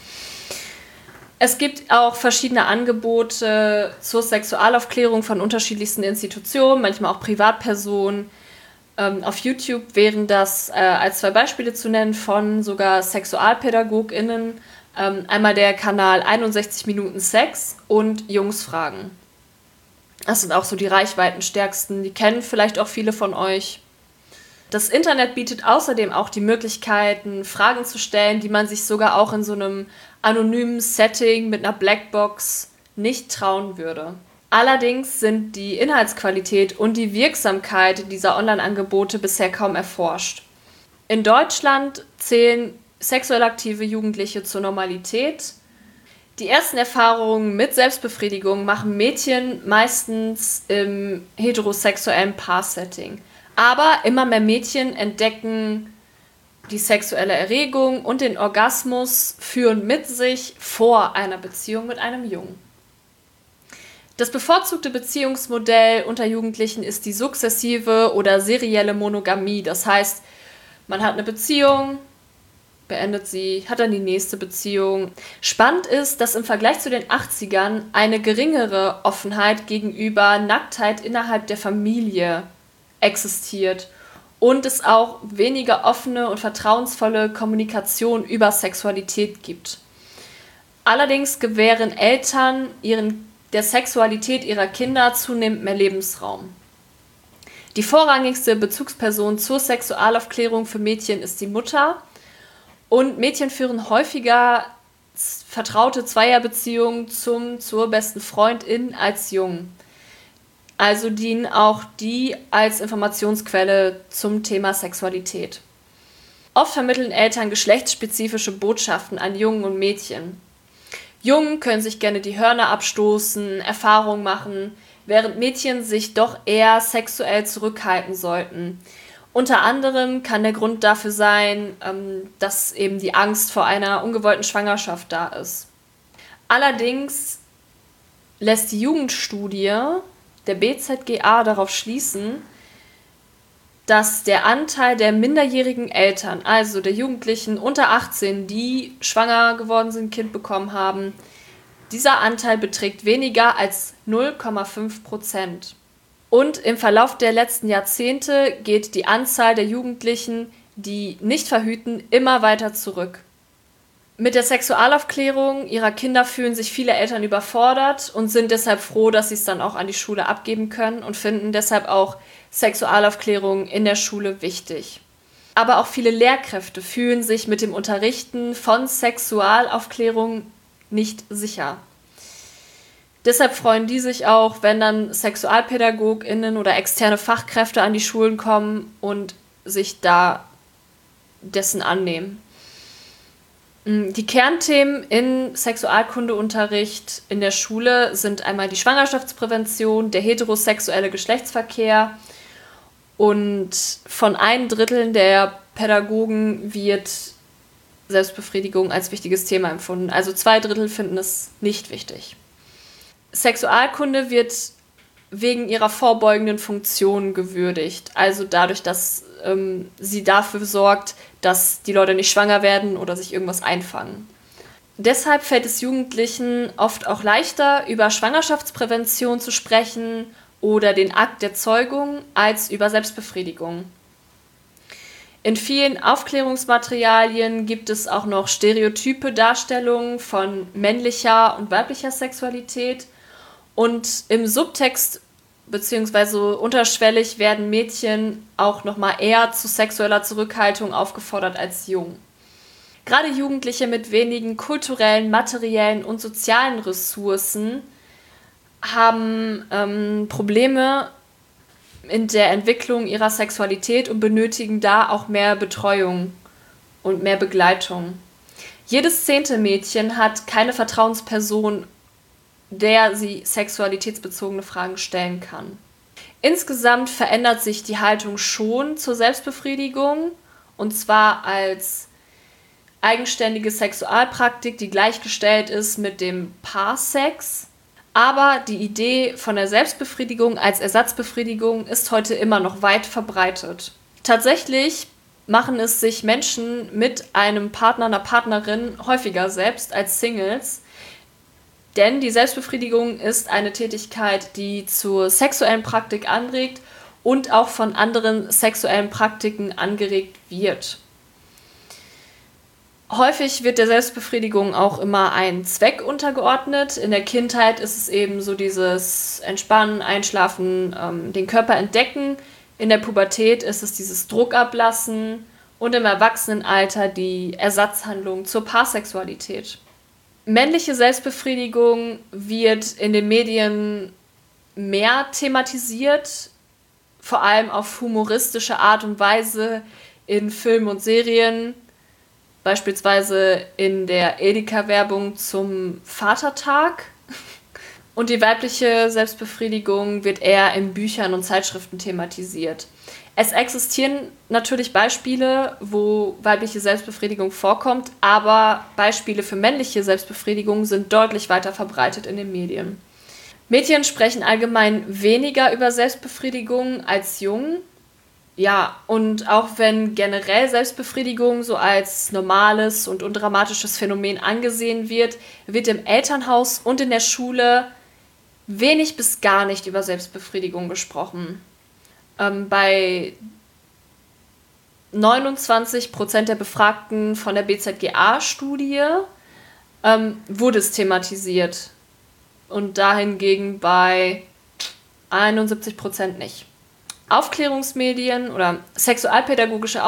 Speaker 1: Es gibt auch verschiedene Angebote zur Sexualaufklärung von unterschiedlichsten Institutionen, manchmal auch Privatpersonen. Auf YouTube wären das als 2 Beispiele zu nennen von sogar SexualpädagogInnen. Einmal der Kanal 61 Minuten Sex und Jungs fragen. Das sind auch so die reichweitenstärksten, die kennen vielleicht auch viele von euch. Das Internet bietet außerdem auch die Möglichkeiten, Fragen zu stellen, die man sich sogar auch in so einem anonymen Setting mit einer Blackbox nicht trauen würde. Allerdings sind die Inhaltsqualität und die Wirksamkeit dieser Online-Angebote bisher kaum erforscht. In Deutschland zählen sexuell aktive Jugendliche zur Normalität. Die ersten Erfahrungen mit Selbstbefriedigung machen Mädchen meistens im heterosexuellen Paar-Setting. Aber immer mehr Mädchen entdecken die sexuelle Erregung und den Orgasmus führen mit sich vor einer Beziehung mit einem Jungen. Das bevorzugte Beziehungsmodell unter Jugendlichen ist die sukzessive oder serielle Monogamie. Das heißt, man hat eine Beziehung, beendet sie, hat dann die nächste Beziehung. Spannend ist, dass im Vergleich zu den 80ern eine geringere Offenheit gegenüber Nacktheit innerhalb der Familie existiert und es auch weniger offene und vertrauensvolle Kommunikation über Sexualität gibt. Allerdings gewähren Eltern der Sexualität ihrer Kinder zunehmend mehr Lebensraum. Die vorrangigste Bezugsperson zur Sexualaufklärung für Mädchen ist die Mutter und Mädchen führen häufiger vertraute Zweierbeziehungen zur besten Freundin als Jungen. Also dienen auch die als Informationsquelle zum Thema Sexualität. Oft vermitteln Eltern geschlechtsspezifische Botschaften an Jungen und Mädchen. Jungen können sich gerne die Hörner abstoßen, Erfahrungen machen, während Mädchen sich doch eher sexuell zurückhalten sollten. Unter anderem kann der Grund dafür sein, dass eben die Angst vor einer ungewollten Schwangerschaft da ist. Allerdings lässt die Jugendstudie der BZGA darauf schließen, dass der Anteil der minderjährigen Eltern, also der Jugendlichen unter 18, die schwanger geworden sind, Kind bekommen haben, dieser Anteil beträgt weniger als 0,5%. Und im Verlauf der letzten Jahrzehnte geht die Anzahl der Jugendlichen, die nicht verhüten, immer weiter zurück. Mit der Sexualaufklärung ihrer Kinder fühlen sich viele Eltern überfordert und sind deshalb froh, dass sie es dann auch an die Schule abgeben können und finden deshalb auch Sexualaufklärung in der Schule wichtig. Aber auch viele Lehrkräfte fühlen sich mit dem Unterrichten von Sexualaufklärung nicht sicher. Deshalb freuen die sich auch, wenn dann SexualpädagogInnen oder externe Fachkräfte an die Schulen kommen und sich da dessen annehmen. Die Kernthemen im Sexualkundeunterricht in der Schule sind einmal die Schwangerschaftsprävention, der heterosexuelle Geschlechtsverkehr und von 1/3 der Pädagogen wird Selbstbefriedigung als wichtiges Thema empfunden. Also 2/3 finden es nicht wichtig. Sexualkunde wird wegen ihrer vorbeugenden Funktion gewürdigt, also dadurch, dass sie dafür sorgt, dass die Leute nicht schwanger werden oder sich irgendwas einfangen. Deshalb fällt es Jugendlichen oft auch leichter, über Schwangerschaftsprävention zu sprechen oder den Akt der Zeugung als über Selbstbefriedigung. In vielen Aufklärungsmaterialien gibt es auch noch stereotype Darstellungen von männlicher und weiblicher Sexualität und im Subtext bzw. unterschwellig werden Mädchen auch nochmal eher zu sexueller Zurückhaltung aufgefordert als Jungen. Gerade Jugendliche mit wenigen kulturellen, materiellen und sozialen Ressourcen haben Probleme in der Entwicklung ihrer Sexualität und benötigen da auch mehr Betreuung und mehr Begleitung. Jedes 10. Mädchen hat keine Vertrauensperson, der sie sexualitätsbezogene Fragen stellen kann. Insgesamt verändert sich die Haltung schon zur Selbstbefriedigung, und zwar als eigenständige Sexualpraktik, die gleichgestellt ist mit dem Paarsex. Aber die Idee von der Selbstbefriedigung als Ersatzbefriedigung ist heute immer noch weit verbreitet. Tatsächlich machen es sich Menschen mit einem Partner, einer Partnerin häufiger selbst als Singles, denn die Selbstbefriedigung ist eine Tätigkeit, die zur sexuellen Praktik anregt und auch von anderen sexuellen Praktiken angeregt wird. Häufig wird der Selbstbefriedigung auch immer ein Zweck untergeordnet. In der Kindheit ist es eben so dieses Entspannen, Einschlafen, den Körper entdecken. In der Pubertät ist es dieses Druck ablassen und im Erwachsenenalter die Ersatzhandlung zur Paarsexualität. Männliche Selbstbefriedigung wird in den Medien mehr thematisiert, vor allem auf humoristische Art und Weise in Filmen und Serien, beispielsweise in der Edeka-Werbung zum Vatertag. Und die weibliche Selbstbefriedigung wird eher in Büchern und Zeitschriften thematisiert. Es existieren natürlich Beispiele, wo weibliche Selbstbefriedigung vorkommt, aber Beispiele für männliche Selbstbefriedigung sind deutlich weiter verbreitet in den Medien. Mädchen sprechen allgemein weniger über Selbstbefriedigung als Jungen. Ja, und auch wenn generell Selbstbefriedigung so als normales und undramatisches Phänomen angesehen wird, wird im Elternhaus und in der Schule wenig bis gar nicht über Selbstbefriedigung gesprochen. Bei 29% der Befragten von der BZGA-Studie wurde es thematisiert und dahingegen bei 71% nicht. Aufklärungsmedien oder sexualpädagogische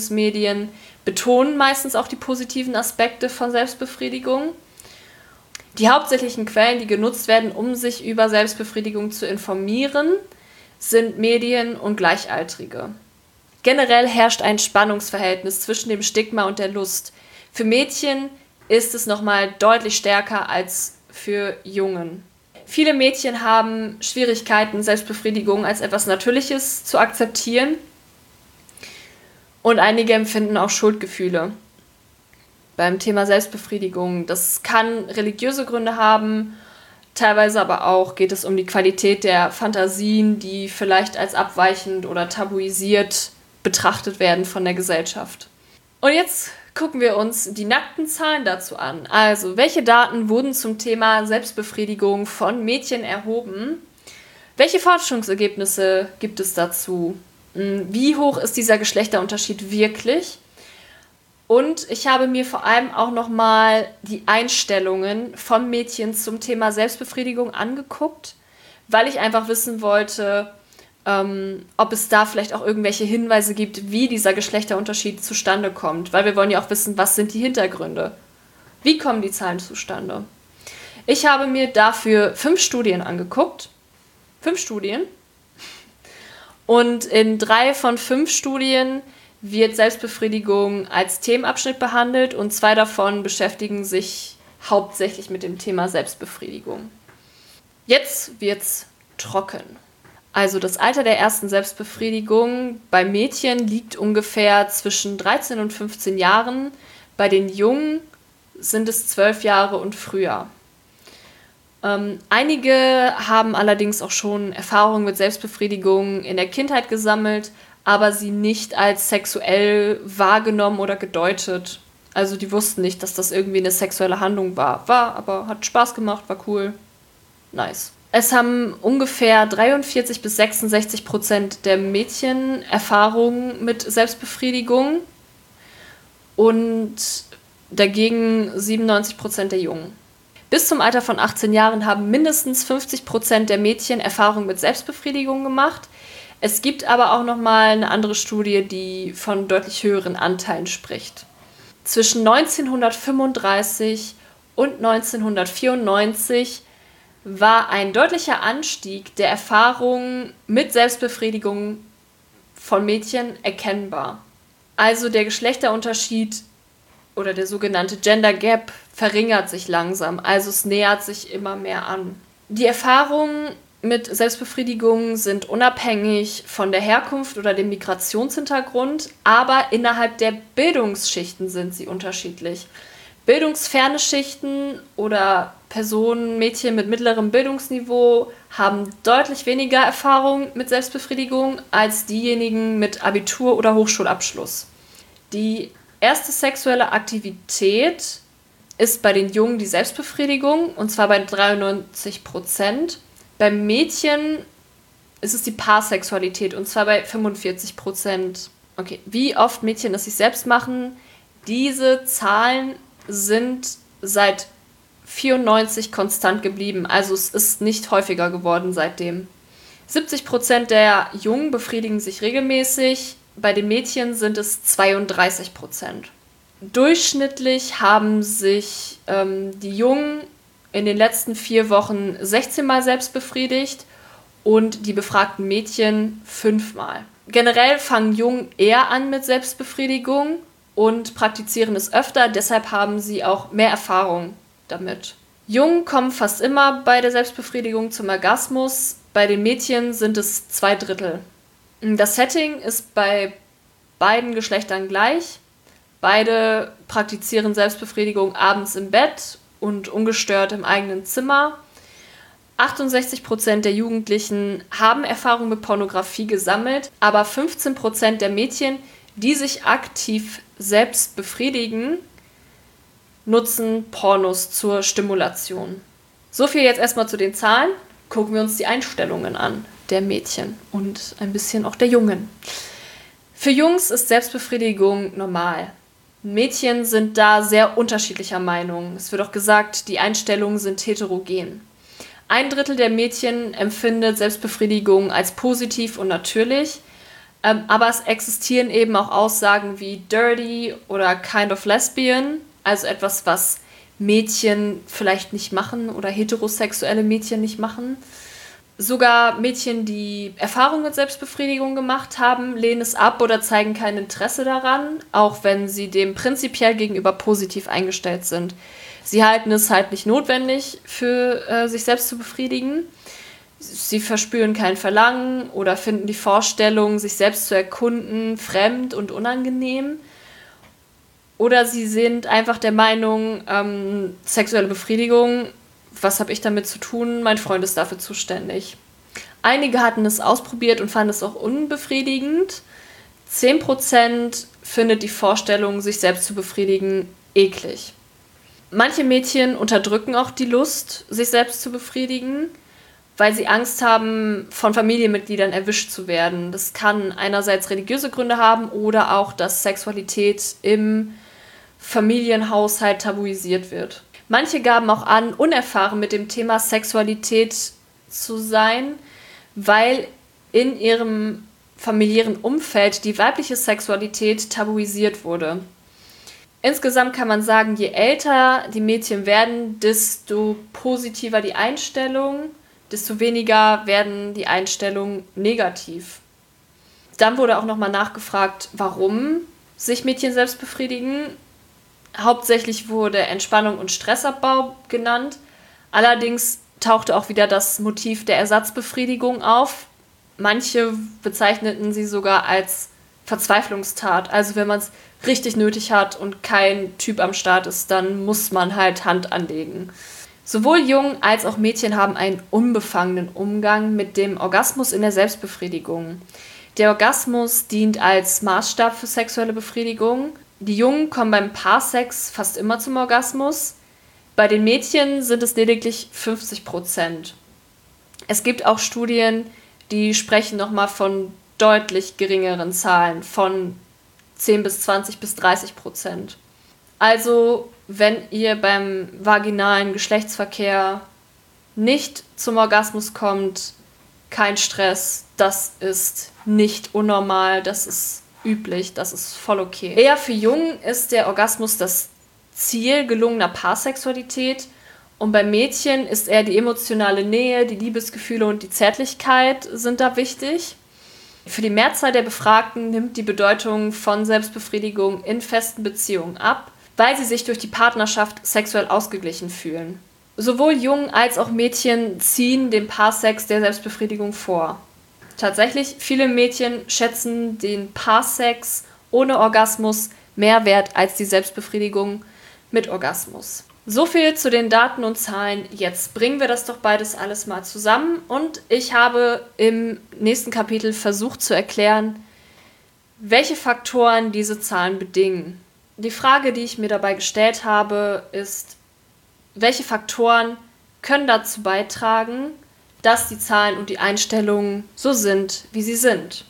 Speaker 1: Aufklärungsmedien betonen meistens auch die positiven Aspekte von Selbstbefriedigung. Die hauptsächlichen Quellen, die genutzt werden, um sich über Selbstbefriedigung zu informieren, sind Medien und Gleichaltrige. Generell herrscht ein Spannungsverhältnis zwischen dem Stigma und der Lust. Für Mädchen ist es nochmal deutlich stärker als für Jungen. Viele Mädchen haben Schwierigkeiten, Selbstbefriedigung als etwas Natürliches zu akzeptieren. Und einige empfinden auch Schuldgefühle beim Thema Selbstbefriedigung. Das kann religiöse Gründe haben, teilweise aber auch geht es um die Qualität der Fantasien, die vielleicht als abweichend oder tabuisiert betrachtet werden von der Gesellschaft. Und jetzt gucken wir uns die nackten Zahlen dazu an. Also, welche Daten wurden zum Thema Selbstbefriedigung von Mädchen erhoben? Welche Forschungsergebnisse gibt es dazu? Wie hoch ist dieser Geschlechterunterschied wirklich? Und ich habe mir vor allem auch nochmal die Einstellungen von Mädchen zum Thema Selbstbefriedigung angeguckt, weil ich einfach wissen wollte, ob es da vielleicht auch irgendwelche Hinweise gibt, wie dieser Geschlechterunterschied zustande kommt. Weil wir wollen ja auch wissen, was sind die Hintergründe? Wie kommen die Zahlen zustande? Ich habe mir dafür 5 Studien angeguckt. 5 Studien. Und in 3 von 5 Studien wird Selbstbefriedigung als Themenabschnitt behandelt und 2 davon beschäftigen sich hauptsächlich mit dem Thema Selbstbefriedigung. Jetzt wird's trocken. Also das Alter der ersten Selbstbefriedigung bei Mädchen liegt ungefähr zwischen 13 und 15 Jahren. Bei den Jungen sind es 12 Jahre und früher. Einige haben allerdings auch schon Erfahrungen mit Selbstbefriedigung in der Kindheit gesammelt, aber sie nicht als sexuell wahrgenommen oder gedeutet. Also die wussten nicht, dass das irgendwie eine sexuelle Handlung war. Aber hat Spaß gemacht, war cool. Nice. Es haben ungefähr 43-66% der Mädchen Erfahrungen mit Selbstbefriedigung und dagegen 97% der Jungen. Bis zum Alter von 18 Jahren haben mindestens 50% der Mädchen Erfahrungen mit Selbstbefriedigung gemacht. Es gibt aber auch nochmal eine andere Studie, die von deutlich höheren Anteilen spricht. Zwischen 1935 und 1994 war ein deutlicher Anstieg der Erfahrungen mit Selbstbefriedigung von Mädchen erkennbar. Also der Geschlechterunterschied oder der sogenannte Gender Gap verringert sich langsam, also es nähert sich immer mehr an. Die Erfahrungen mit Selbstbefriedigung sind unabhängig von der Herkunft oder dem Migrationshintergrund, aber innerhalb der Bildungsschichten sind sie unterschiedlich. Bildungsferne Schichten oder Personen, Mädchen mit mittlerem Bildungsniveau haben deutlich weniger Erfahrung mit Selbstbefriedigung als diejenigen mit Abitur oder Hochschulabschluss. Die erste sexuelle Aktivität ist bei den Jungen die Selbstbefriedigung, und zwar bei 93%. Beim Mädchen ist es die Paarsexualität, und zwar bei 45%. Okay, wie oft Mädchen es sich selbst machen, diese Zahlen sind seit 94 konstant geblieben. Also es ist nicht häufiger geworden seitdem. 70% der Jungen befriedigen sich regelmäßig. Bei den Mädchen sind es 32%. Durchschnittlich haben sich die Jungen in den letzten 4 Wochen 16 Mal selbst befriedigt und die befragten Mädchen 5 Mal. Generell fangen Jungen eher an mit Selbstbefriedigung und praktizieren es öfter, deshalb haben sie auch mehr Erfahrung damit. Jungen kommen fast immer bei der Selbstbefriedigung zum Orgasmus, bei den Mädchen sind es 2/3. Das Setting ist bei beiden Geschlechtern gleich. Beide praktizieren Selbstbefriedigung abends im Bett und ungestört im eigenen Zimmer. 68% der Jugendlichen haben Erfahrung mit Pornografie gesammelt, aber 15% der Mädchen, die sich aktiv selbst befriedigen, nutzen Pornos zur Stimulation. So viel jetzt erstmal zu den Zahlen. Gucken wir uns die Einstellungen an der Mädchen und ein bisschen auch der Jungen. Für Jungs ist Selbstbefriedigung normal. Mädchen sind da sehr unterschiedlicher Meinung. Es wird auch gesagt, die Einstellungen sind heterogen. 1/3 der Mädchen empfindet Selbstbefriedigung als positiv und natürlich, aber es existieren eben auch Aussagen wie dirty oder kind of lesbian, also etwas, was Mädchen vielleicht nicht machen oder heterosexuelle Mädchen nicht machen. Sogar Mädchen, die Erfahrungen mit Selbstbefriedigung gemacht haben, lehnen es ab oder zeigen kein Interesse daran, auch wenn sie dem prinzipiell gegenüber positiv eingestellt sind. Sie halten es halt nicht notwendig, für sich selbst zu befriedigen. Sie verspüren kein Verlangen oder finden die Vorstellung, sich selbst zu erkunden, fremd und unangenehm. Oder sie sind einfach der Meinung, sexuelle Befriedigung, was habe ich damit zu tun? Mein Freund ist dafür zuständig. Einige hatten es ausprobiert und fanden es auch unbefriedigend. 10% findet die Vorstellung, sich selbst zu befriedigen, eklig. Manche Mädchen unterdrücken auch die Lust, sich selbst zu befriedigen, weil sie Angst haben, von Familienmitgliedern erwischt zu werden. Das kann einerseits religiöse Gründe haben oder auch, dass Sexualität im Familienhaushalt tabuisiert wird. Manche gaben auch an, unerfahren mit dem Thema Sexualität zu sein, weil in ihrem familiären Umfeld die weibliche Sexualität tabuisiert wurde. Insgesamt kann man sagen, je älter die Mädchen werden, desto positiver die Einstellung, desto weniger werden die Einstellungen negativ. Dann wurde auch nochmal nachgefragt, warum sich Mädchen selbst befriedigen. Hauptsächlich wurde Entspannung und Stressabbau genannt. Allerdings tauchte auch wieder das Motiv der Ersatzbefriedigung auf. Manche bezeichneten sie sogar als Verzweiflungstat. Also wenn man es richtig nötig hat und kein Typ am Start ist, dann muss man halt Hand anlegen. Sowohl Jungen als auch Mädchen haben einen unbefangenen Umgang mit dem Orgasmus in der Selbstbefriedigung. Der Orgasmus dient als Maßstab für sexuelle Befriedigung. Die Jungen kommen beim Paarsex fast immer zum Orgasmus. Bei den Mädchen sind es lediglich 50%. Es gibt auch Studien, die sprechen nochmal von deutlich geringeren Zahlen, von 10 bis 20 bis 30%. Also, wenn ihr beim vaginalen Geschlechtsverkehr nicht zum Orgasmus kommt, kein Stress, das ist nicht unnormal, das ist üblich, das ist voll okay. Eher für Jungen ist der Orgasmus das Ziel gelungener Paarsexualität und bei Mädchen ist eher die emotionale Nähe, die Liebesgefühle und die Zärtlichkeit sind da wichtig. Für die Mehrzahl der Befragten nimmt die Bedeutung von Selbstbefriedigung in festen Beziehungen ab, weil sie sich durch die Partnerschaft sexuell ausgeglichen fühlen. Sowohl Jungen als auch Mädchen ziehen den Paarsex der Selbstbefriedigung vor. Tatsächlich, viele Mädchen schätzen den Paarsex ohne Orgasmus mehr wert als die Selbstbefriedigung mit Orgasmus. So viel zu den Daten und Zahlen. Jetzt bringen wir das doch beides alles mal zusammen und ich habe im nächsten Kapitel versucht zu erklären, welche Faktoren diese Zahlen bedingen. Die Frage, die ich mir dabei gestellt habe, ist, welche Faktoren können dazu beitragen, dass die Zahlen und die Einstellungen so sind, wie sie sind.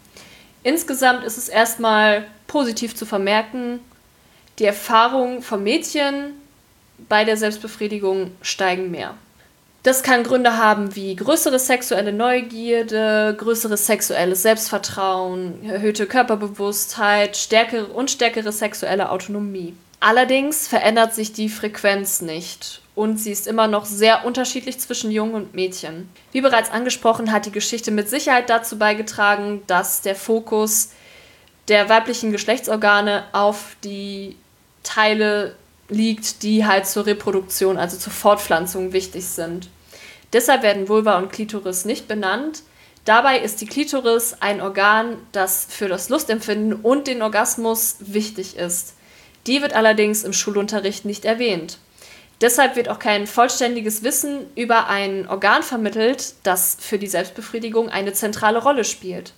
Speaker 1: Insgesamt ist es erstmal positiv zu vermerken, die Erfahrungen von Mädchen bei der Selbstbefriedigung steigen mehr. Das kann Gründe haben wie größere sexuelle Neugierde, größeres sexuelles Selbstvertrauen, erhöhte Körperbewusstheit, stärkere sexuelle Autonomie. Allerdings verändert sich die Frequenz nicht und sie ist immer noch sehr unterschiedlich zwischen Jungen und Mädchen. Wie bereits angesprochen, hat die Geschichte mit Sicherheit dazu beigetragen, dass der Fokus der weiblichen Geschlechtsorgane auf die Teile liegt, die halt zur Reproduktion, also zur Fortpflanzung wichtig sind. Deshalb werden Vulva und Klitoris nicht benannt. Dabei ist die Klitoris ein Organ, das für das Lustempfinden und den Orgasmus wichtig ist. Die wird allerdings im Schulunterricht nicht erwähnt. Deshalb wird auch kein vollständiges Wissen über ein Organ vermittelt, das für die Selbstbefriedigung eine zentrale Rolle spielt.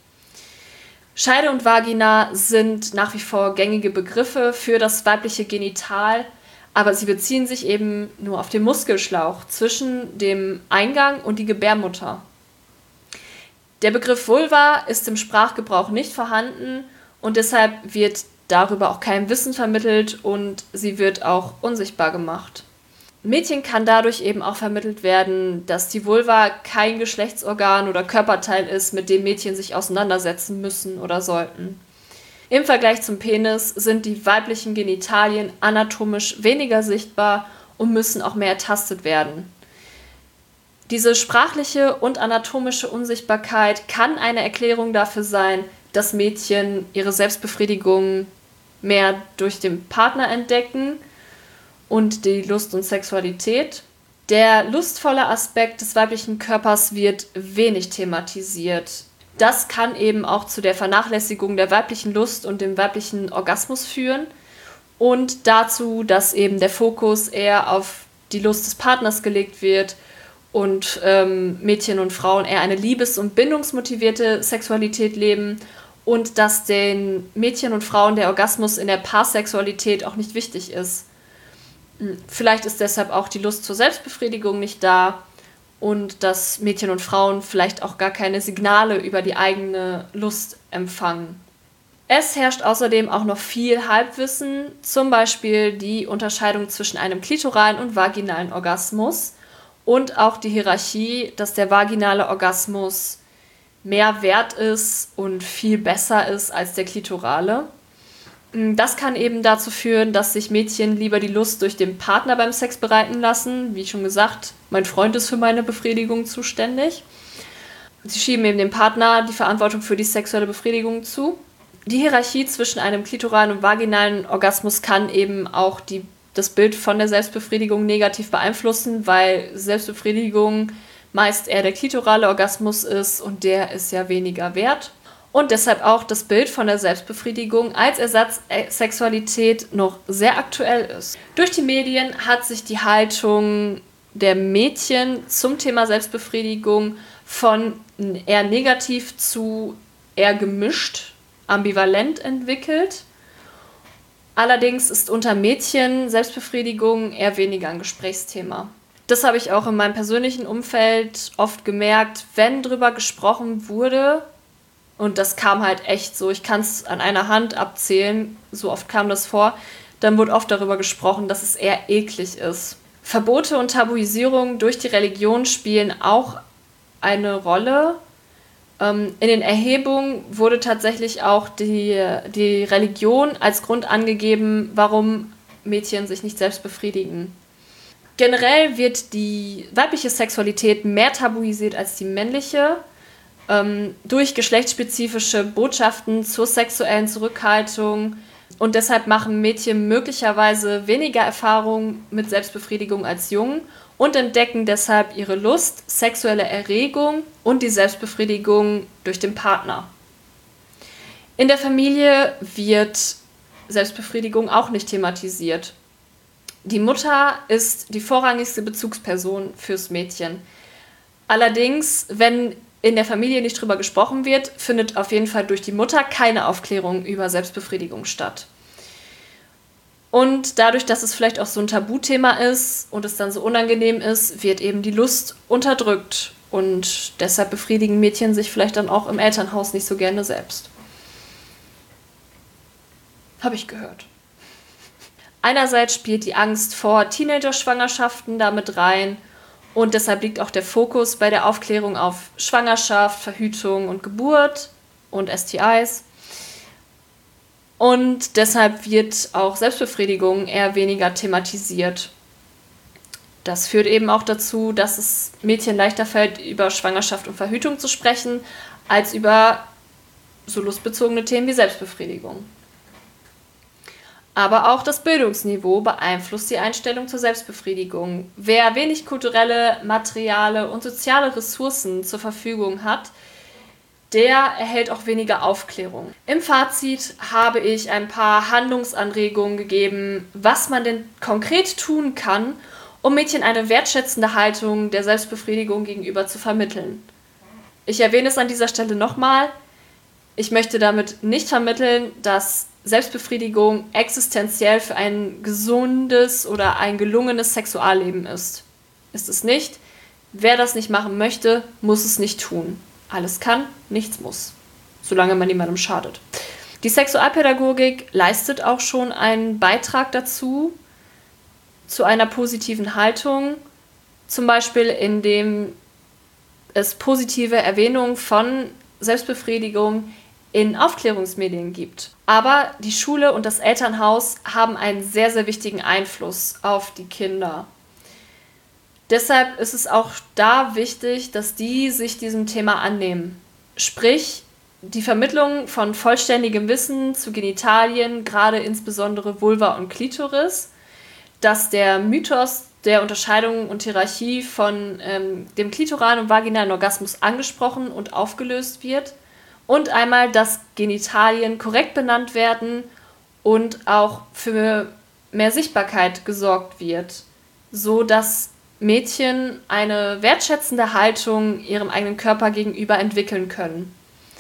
Speaker 1: Scheide und Vagina sind nach wie vor gängige Begriffe für das weibliche Genital, aber sie beziehen sich eben nur auf den Muskelschlauch zwischen dem Eingang und die Gebärmutter. Der Begriff Vulva ist im Sprachgebrauch nicht vorhanden und deshalb wird darüber auch kein Wissen vermittelt und sie wird auch unsichtbar gemacht. Mädchen kann dadurch eben auch vermittelt werden, dass die Vulva kein Geschlechtsorgan oder Körperteil ist, mit dem Mädchen sich auseinandersetzen müssen oder sollten. Im Vergleich zum Penis sind die weiblichen Genitalien anatomisch weniger sichtbar und müssen auch mehr ertastet werden. Diese sprachliche und anatomische Unsichtbarkeit kann eine Erklärung dafür sein, dass Mädchen ihre Selbstbefriedigung mehr durch den Partner entdecken und die Lust und Sexualität. Der lustvolle Aspekt des weiblichen Körpers wird wenig thematisiert. Das kann eben auch zu der Vernachlässigung der weiblichen Lust und dem weiblichen Orgasmus führen und dazu, dass eben der Fokus eher auf die Lust des Partners gelegt wird und Mädchen und Frauen eher eine liebes- und bindungsmotivierte Sexualität leben und dass den Mädchen und Frauen der Orgasmus in der Paarsexualität auch nicht wichtig ist. Vielleicht ist deshalb auch die Lust zur Selbstbefriedigung nicht da und dass Mädchen und Frauen vielleicht auch gar keine Signale über die eigene Lust empfangen. Es herrscht außerdem auch noch viel Halbwissen, zum Beispiel die Unterscheidung zwischen einem klitoralen und vaginalen Orgasmus und auch die Hierarchie, dass der vaginale Orgasmus mehr wert ist und viel besser ist als der klitorale. Das kann eben dazu führen, dass sich Mädchen lieber die Lust durch den Partner beim Sex bereiten lassen. Wie schon gesagt, mein Freund ist für meine Befriedigung zuständig. Sie schieben eben dem Partner die Verantwortung für die sexuelle Befriedigung zu. Die Hierarchie zwischen einem klitoralen und vaginalen Orgasmus kann eben auch das Bild von der Selbstbefriedigung negativ beeinflussen, weil Selbstbefriedigung meist eher der klitorale Orgasmus ist und der ist ja weniger wert. Und deshalb auch das Bild von der Selbstbefriedigung als Ersatzsexualität noch sehr aktuell ist. Durch die Medien hat sich die Haltung der Mädchen zum Thema Selbstbefriedigung von eher negativ zu eher gemischt, ambivalent entwickelt. Allerdings ist unter Mädchen Selbstbefriedigung eher weniger ein Gesprächsthema. Das habe ich auch in meinem persönlichen Umfeld oft gemerkt, wenn drüber gesprochen wurde. Und das kam halt echt so, ich kann es an einer Hand abzählen, so oft kam das vor, dann wurde oft darüber gesprochen, dass es eher eklig ist. Verbote und Tabuisierung durch die Religion spielen auch eine Rolle. In den Erhebungen wurde tatsächlich auch die Religion als Grund angegeben, warum Mädchen sich nicht selbst befriedigen. Generell wird die weibliche Sexualität mehr tabuisiert als die männliche. Durch geschlechtsspezifische Botschaften zur sexuellen Zurückhaltung und deshalb machen Mädchen möglicherweise weniger Erfahrung mit Selbstbefriedigung als Jungen und entdecken deshalb ihre Lust, sexuelle Erregung und die Selbstbefriedigung durch den Partner. In der Familie wird Selbstbefriedigung auch nicht thematisiert. Die Mutter ist die vorrangigste Bezugsperson fürs Mädchen. Allerdings, wenn in der Familie nicht drüber gesprochen wird, findet auf jeden Fall durch die Mutter keine Aufklärung über Selbstbefriedigung statt. Und dadurch, dass es vielleicht auch so ein Tabuthema ist und es dann so unangenehm ist, wird eben die Lust unterdrückt. Und deshalb befriedigen Mädchen sich vielleicht dann auch im Elternhaus nicht so gerne selbst. Habe ich gehört. Einerseits spielt die Angst vor Teenager-Schwangerschaften damit rein. Und deshalb liegt auch der Fokus bei der Aufklärung auf Schwangerschaft, Verhütung und Geburt und STIs. Und deshalb wird auch Selbstbefriedigung eher weniger thematisiert. Das führt eben auch dazu, dass es Mädchen leichter fällt, über Schwangerschaft und Verhütung zu sprechen, als über so lustbezogene Themen wie Selbstbefriedigung. Aber auch das Bildungsniveau beeinflusst die Einstellung zur Selbstbefriedigung. Wer wenig kulturelle, materielle und soziale Ressourcen zur Verfügung hat, der erhält auch weniger Aufklärung. Im Fazit habe ich ein paar Handlungsanregungen gegeben, was man denn konkret tun kann, um Mädchen eine wertschätzende Haltung der Selbstbefriedigung gegenüber zu vermitteln. Ich erwähne es an dieser Stelle nochmal. Ich möchte damit nicht vermitteln, dass Selbstbefriedigung existenziell für ein gesundes oder ein gelungenes Sexualleben ist. Ist es nicht. Wer das nicht machen möchte, muss es nicht tun. Alles kann, nichts muss. Solange man niemandem schadet. Die Sexualpädagogik leistet auch schon einen Beitrag dazu, zu einer positiven Haltung. Zum Beispiel, indem es positive Erwähnungen von Selbstbefriedigung in Aufklärungsmedien gibt. Aber die Schule und das Elternhaus haben einen sehr, sehr wichtigen Einfluss auf die Kinder. Deshalb ist es auch da wichtig, dass die sich diesem Thema annehmen. Sprich, die Vermittlung von vollständigem Wissen zu Genitalien, gerade insbesondere Vulva und Klitoris, dass der Mythos der Unterscheidung und Hierarchie von dem klitoralen und vaginalen Orgasmus angesprochen und aufgelöst wird und einmal, dass Genitalien korrekt benannt werden und auch für mehr Sichtbarkeit gesorgt wird, so dass Mädchen eine wertschätzende Haltung ihrem eigenen Körper gegenüber entwickeln können.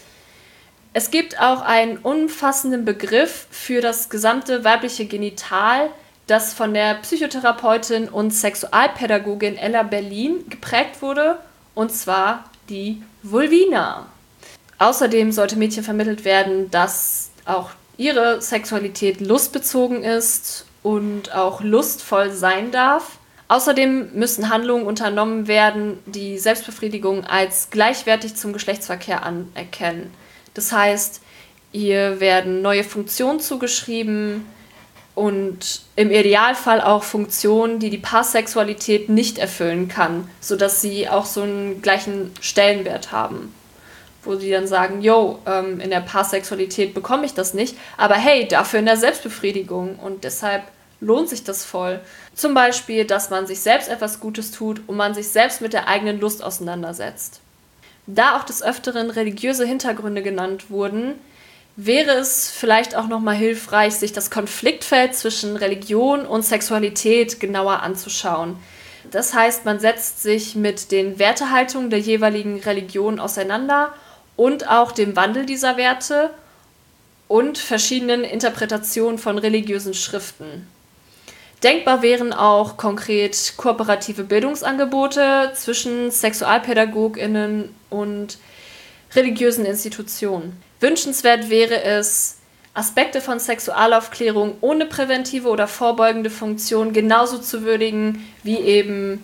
Speaker 1: Es gibt auch einen umfassenden Begriff für das gesamte weibliche Genital, das von der Psychotherapeutin und Sexualpädagogin Ella Berlin geprägt wurde, und zwar die Vulvina. Außerdem sollte Mädchen vermittelt werden, dass auch ihre Sexualität lustbezogen ist und auch lustvoll sein darf. Außerdem müssen Handlungen unternommen werden, die Selbstbefriedigung als gleichwertig zum Geschlechtsverkehr anerkennen. Das heißt, ihr werden neue Funktionen zugeschrieben und im Idealfall auch Funktionen, die die Paarsexualität nicht erfüllen kann, sodass sie auch so einen gleichen Stellenwert haben. Wo sie dann sagen, in der Paarsexualität bekomme ich das nicht, aber hey, dafür in der Selbstbefriedigung und deshalb lohnt sich das voll. Zum Beispiel, dass man sich selbst etwas Gutes tut und man sich selbst mit der eigenen Lust auseinandersetzt. Da auch des Öfteren religiöse Hintergründe genannt wurden, wäre es vielleicht auch nochmal hilfreich, sich das Konfliktfeld zwischen Religion und Sexualität genauer anzuschauen. Das heißt, man setzt sich mit den Wertehaltungen der jeweiligen Religion auseinander und auch dem Wandel dieser Werte und verschiedenen Interpretationen von religiösen Schriften. Denkbar wären auch konkret kooperative Bildungsangebote zwischen SexualpädagogInnen und religiösen Institutionen. Wünschenswert wäre es, Aspekte von Sexualaufklärung ohne präventive oder vorbeugende Funktion genauso zu würdigen wie eben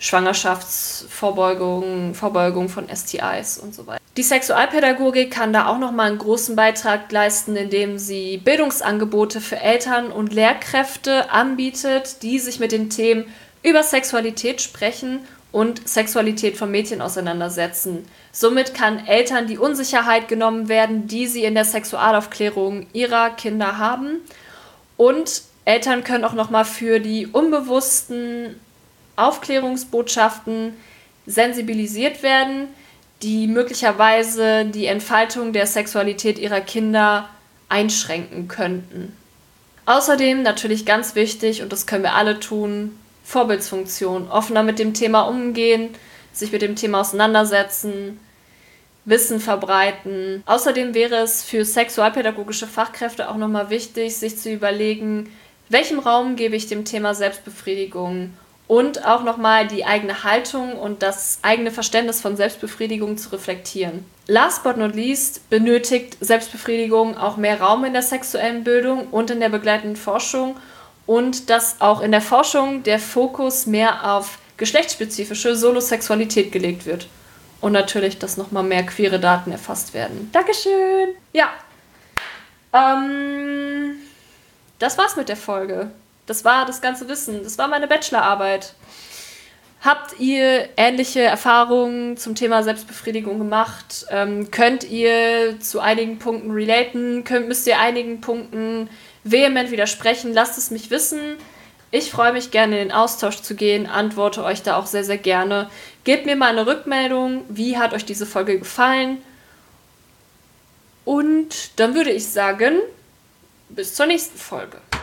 Speaker 1: Schwangerschaftsvorbeugung, Vorbeugung von STIs und so weiter. Die Sexualpädagogik kann da auch nochmal einen großen Beitrag leisten, indem sie Bildungsangebote für Eltern und Lehrkräfte anbietet, die sich mit den Themen über Sexualität sprechen und Sexualität von Mädchen auseinandersetzen. Somit kann Eltern die Unsicherheit genommen werden, die sie in der Sexualaufklärung ihrer Kinder haben. Und Eltern können auch nochmal für die unbewussten Aufklärungsbotschaften sensibilisiert werden, die möglicherweise die Entfaltung der Sexualität ihrer Kinder einschränken könnten. Außerdem natürlich ganz wichtig, und das können wir alle tun, Vorbildsfunktion, offener mit dem Thema umgehen, sich mit dem Thema auseinandersetzen, Wissen verbreiten. Außerdem wäre es für sexualpädagogische Fachkräfte auch nochmal wichtig, sich zu überlegen, welchem Raum gebe ich dem Thema Selbstbefriedigung und auch nochmal die eigene Haltung und das eigene Verständnis von Selbstbefriedigung zu reflektieren. Last but not least benötigt Selbstbefriedigung auch mehr Raum in der sexuellen Bildung und in der begleitenden Forschung und dass auch in der Forschung der Fokus mehr auf geschlechtsspezifische Solosexualität gelegt wird. Und natürlich, dass nochmal mehr queere Daten erfasst werden. Dankeschön! Ja, das war's mit der Folge. Das war das ganze Wissen. Das war meine Bachelorarbeit. Habt ihr ähnliche Erfahrungen zum Thema Selbstbefriedigung gemacht? Könnt ihr zu einigen Punkten relaten? Müsst ihr einigen Punkten vehement widersprechen? Lasst es mich wissen. Ich freue mich gerne, in den Austausch zu gehen, antworte euch da auch sehr, sehr gerne. Gebt mir mal eine Rückmeldung, wie hat euch diese Folge gefallen? Und dann würde ich sagen, bis zur nächsten Folge.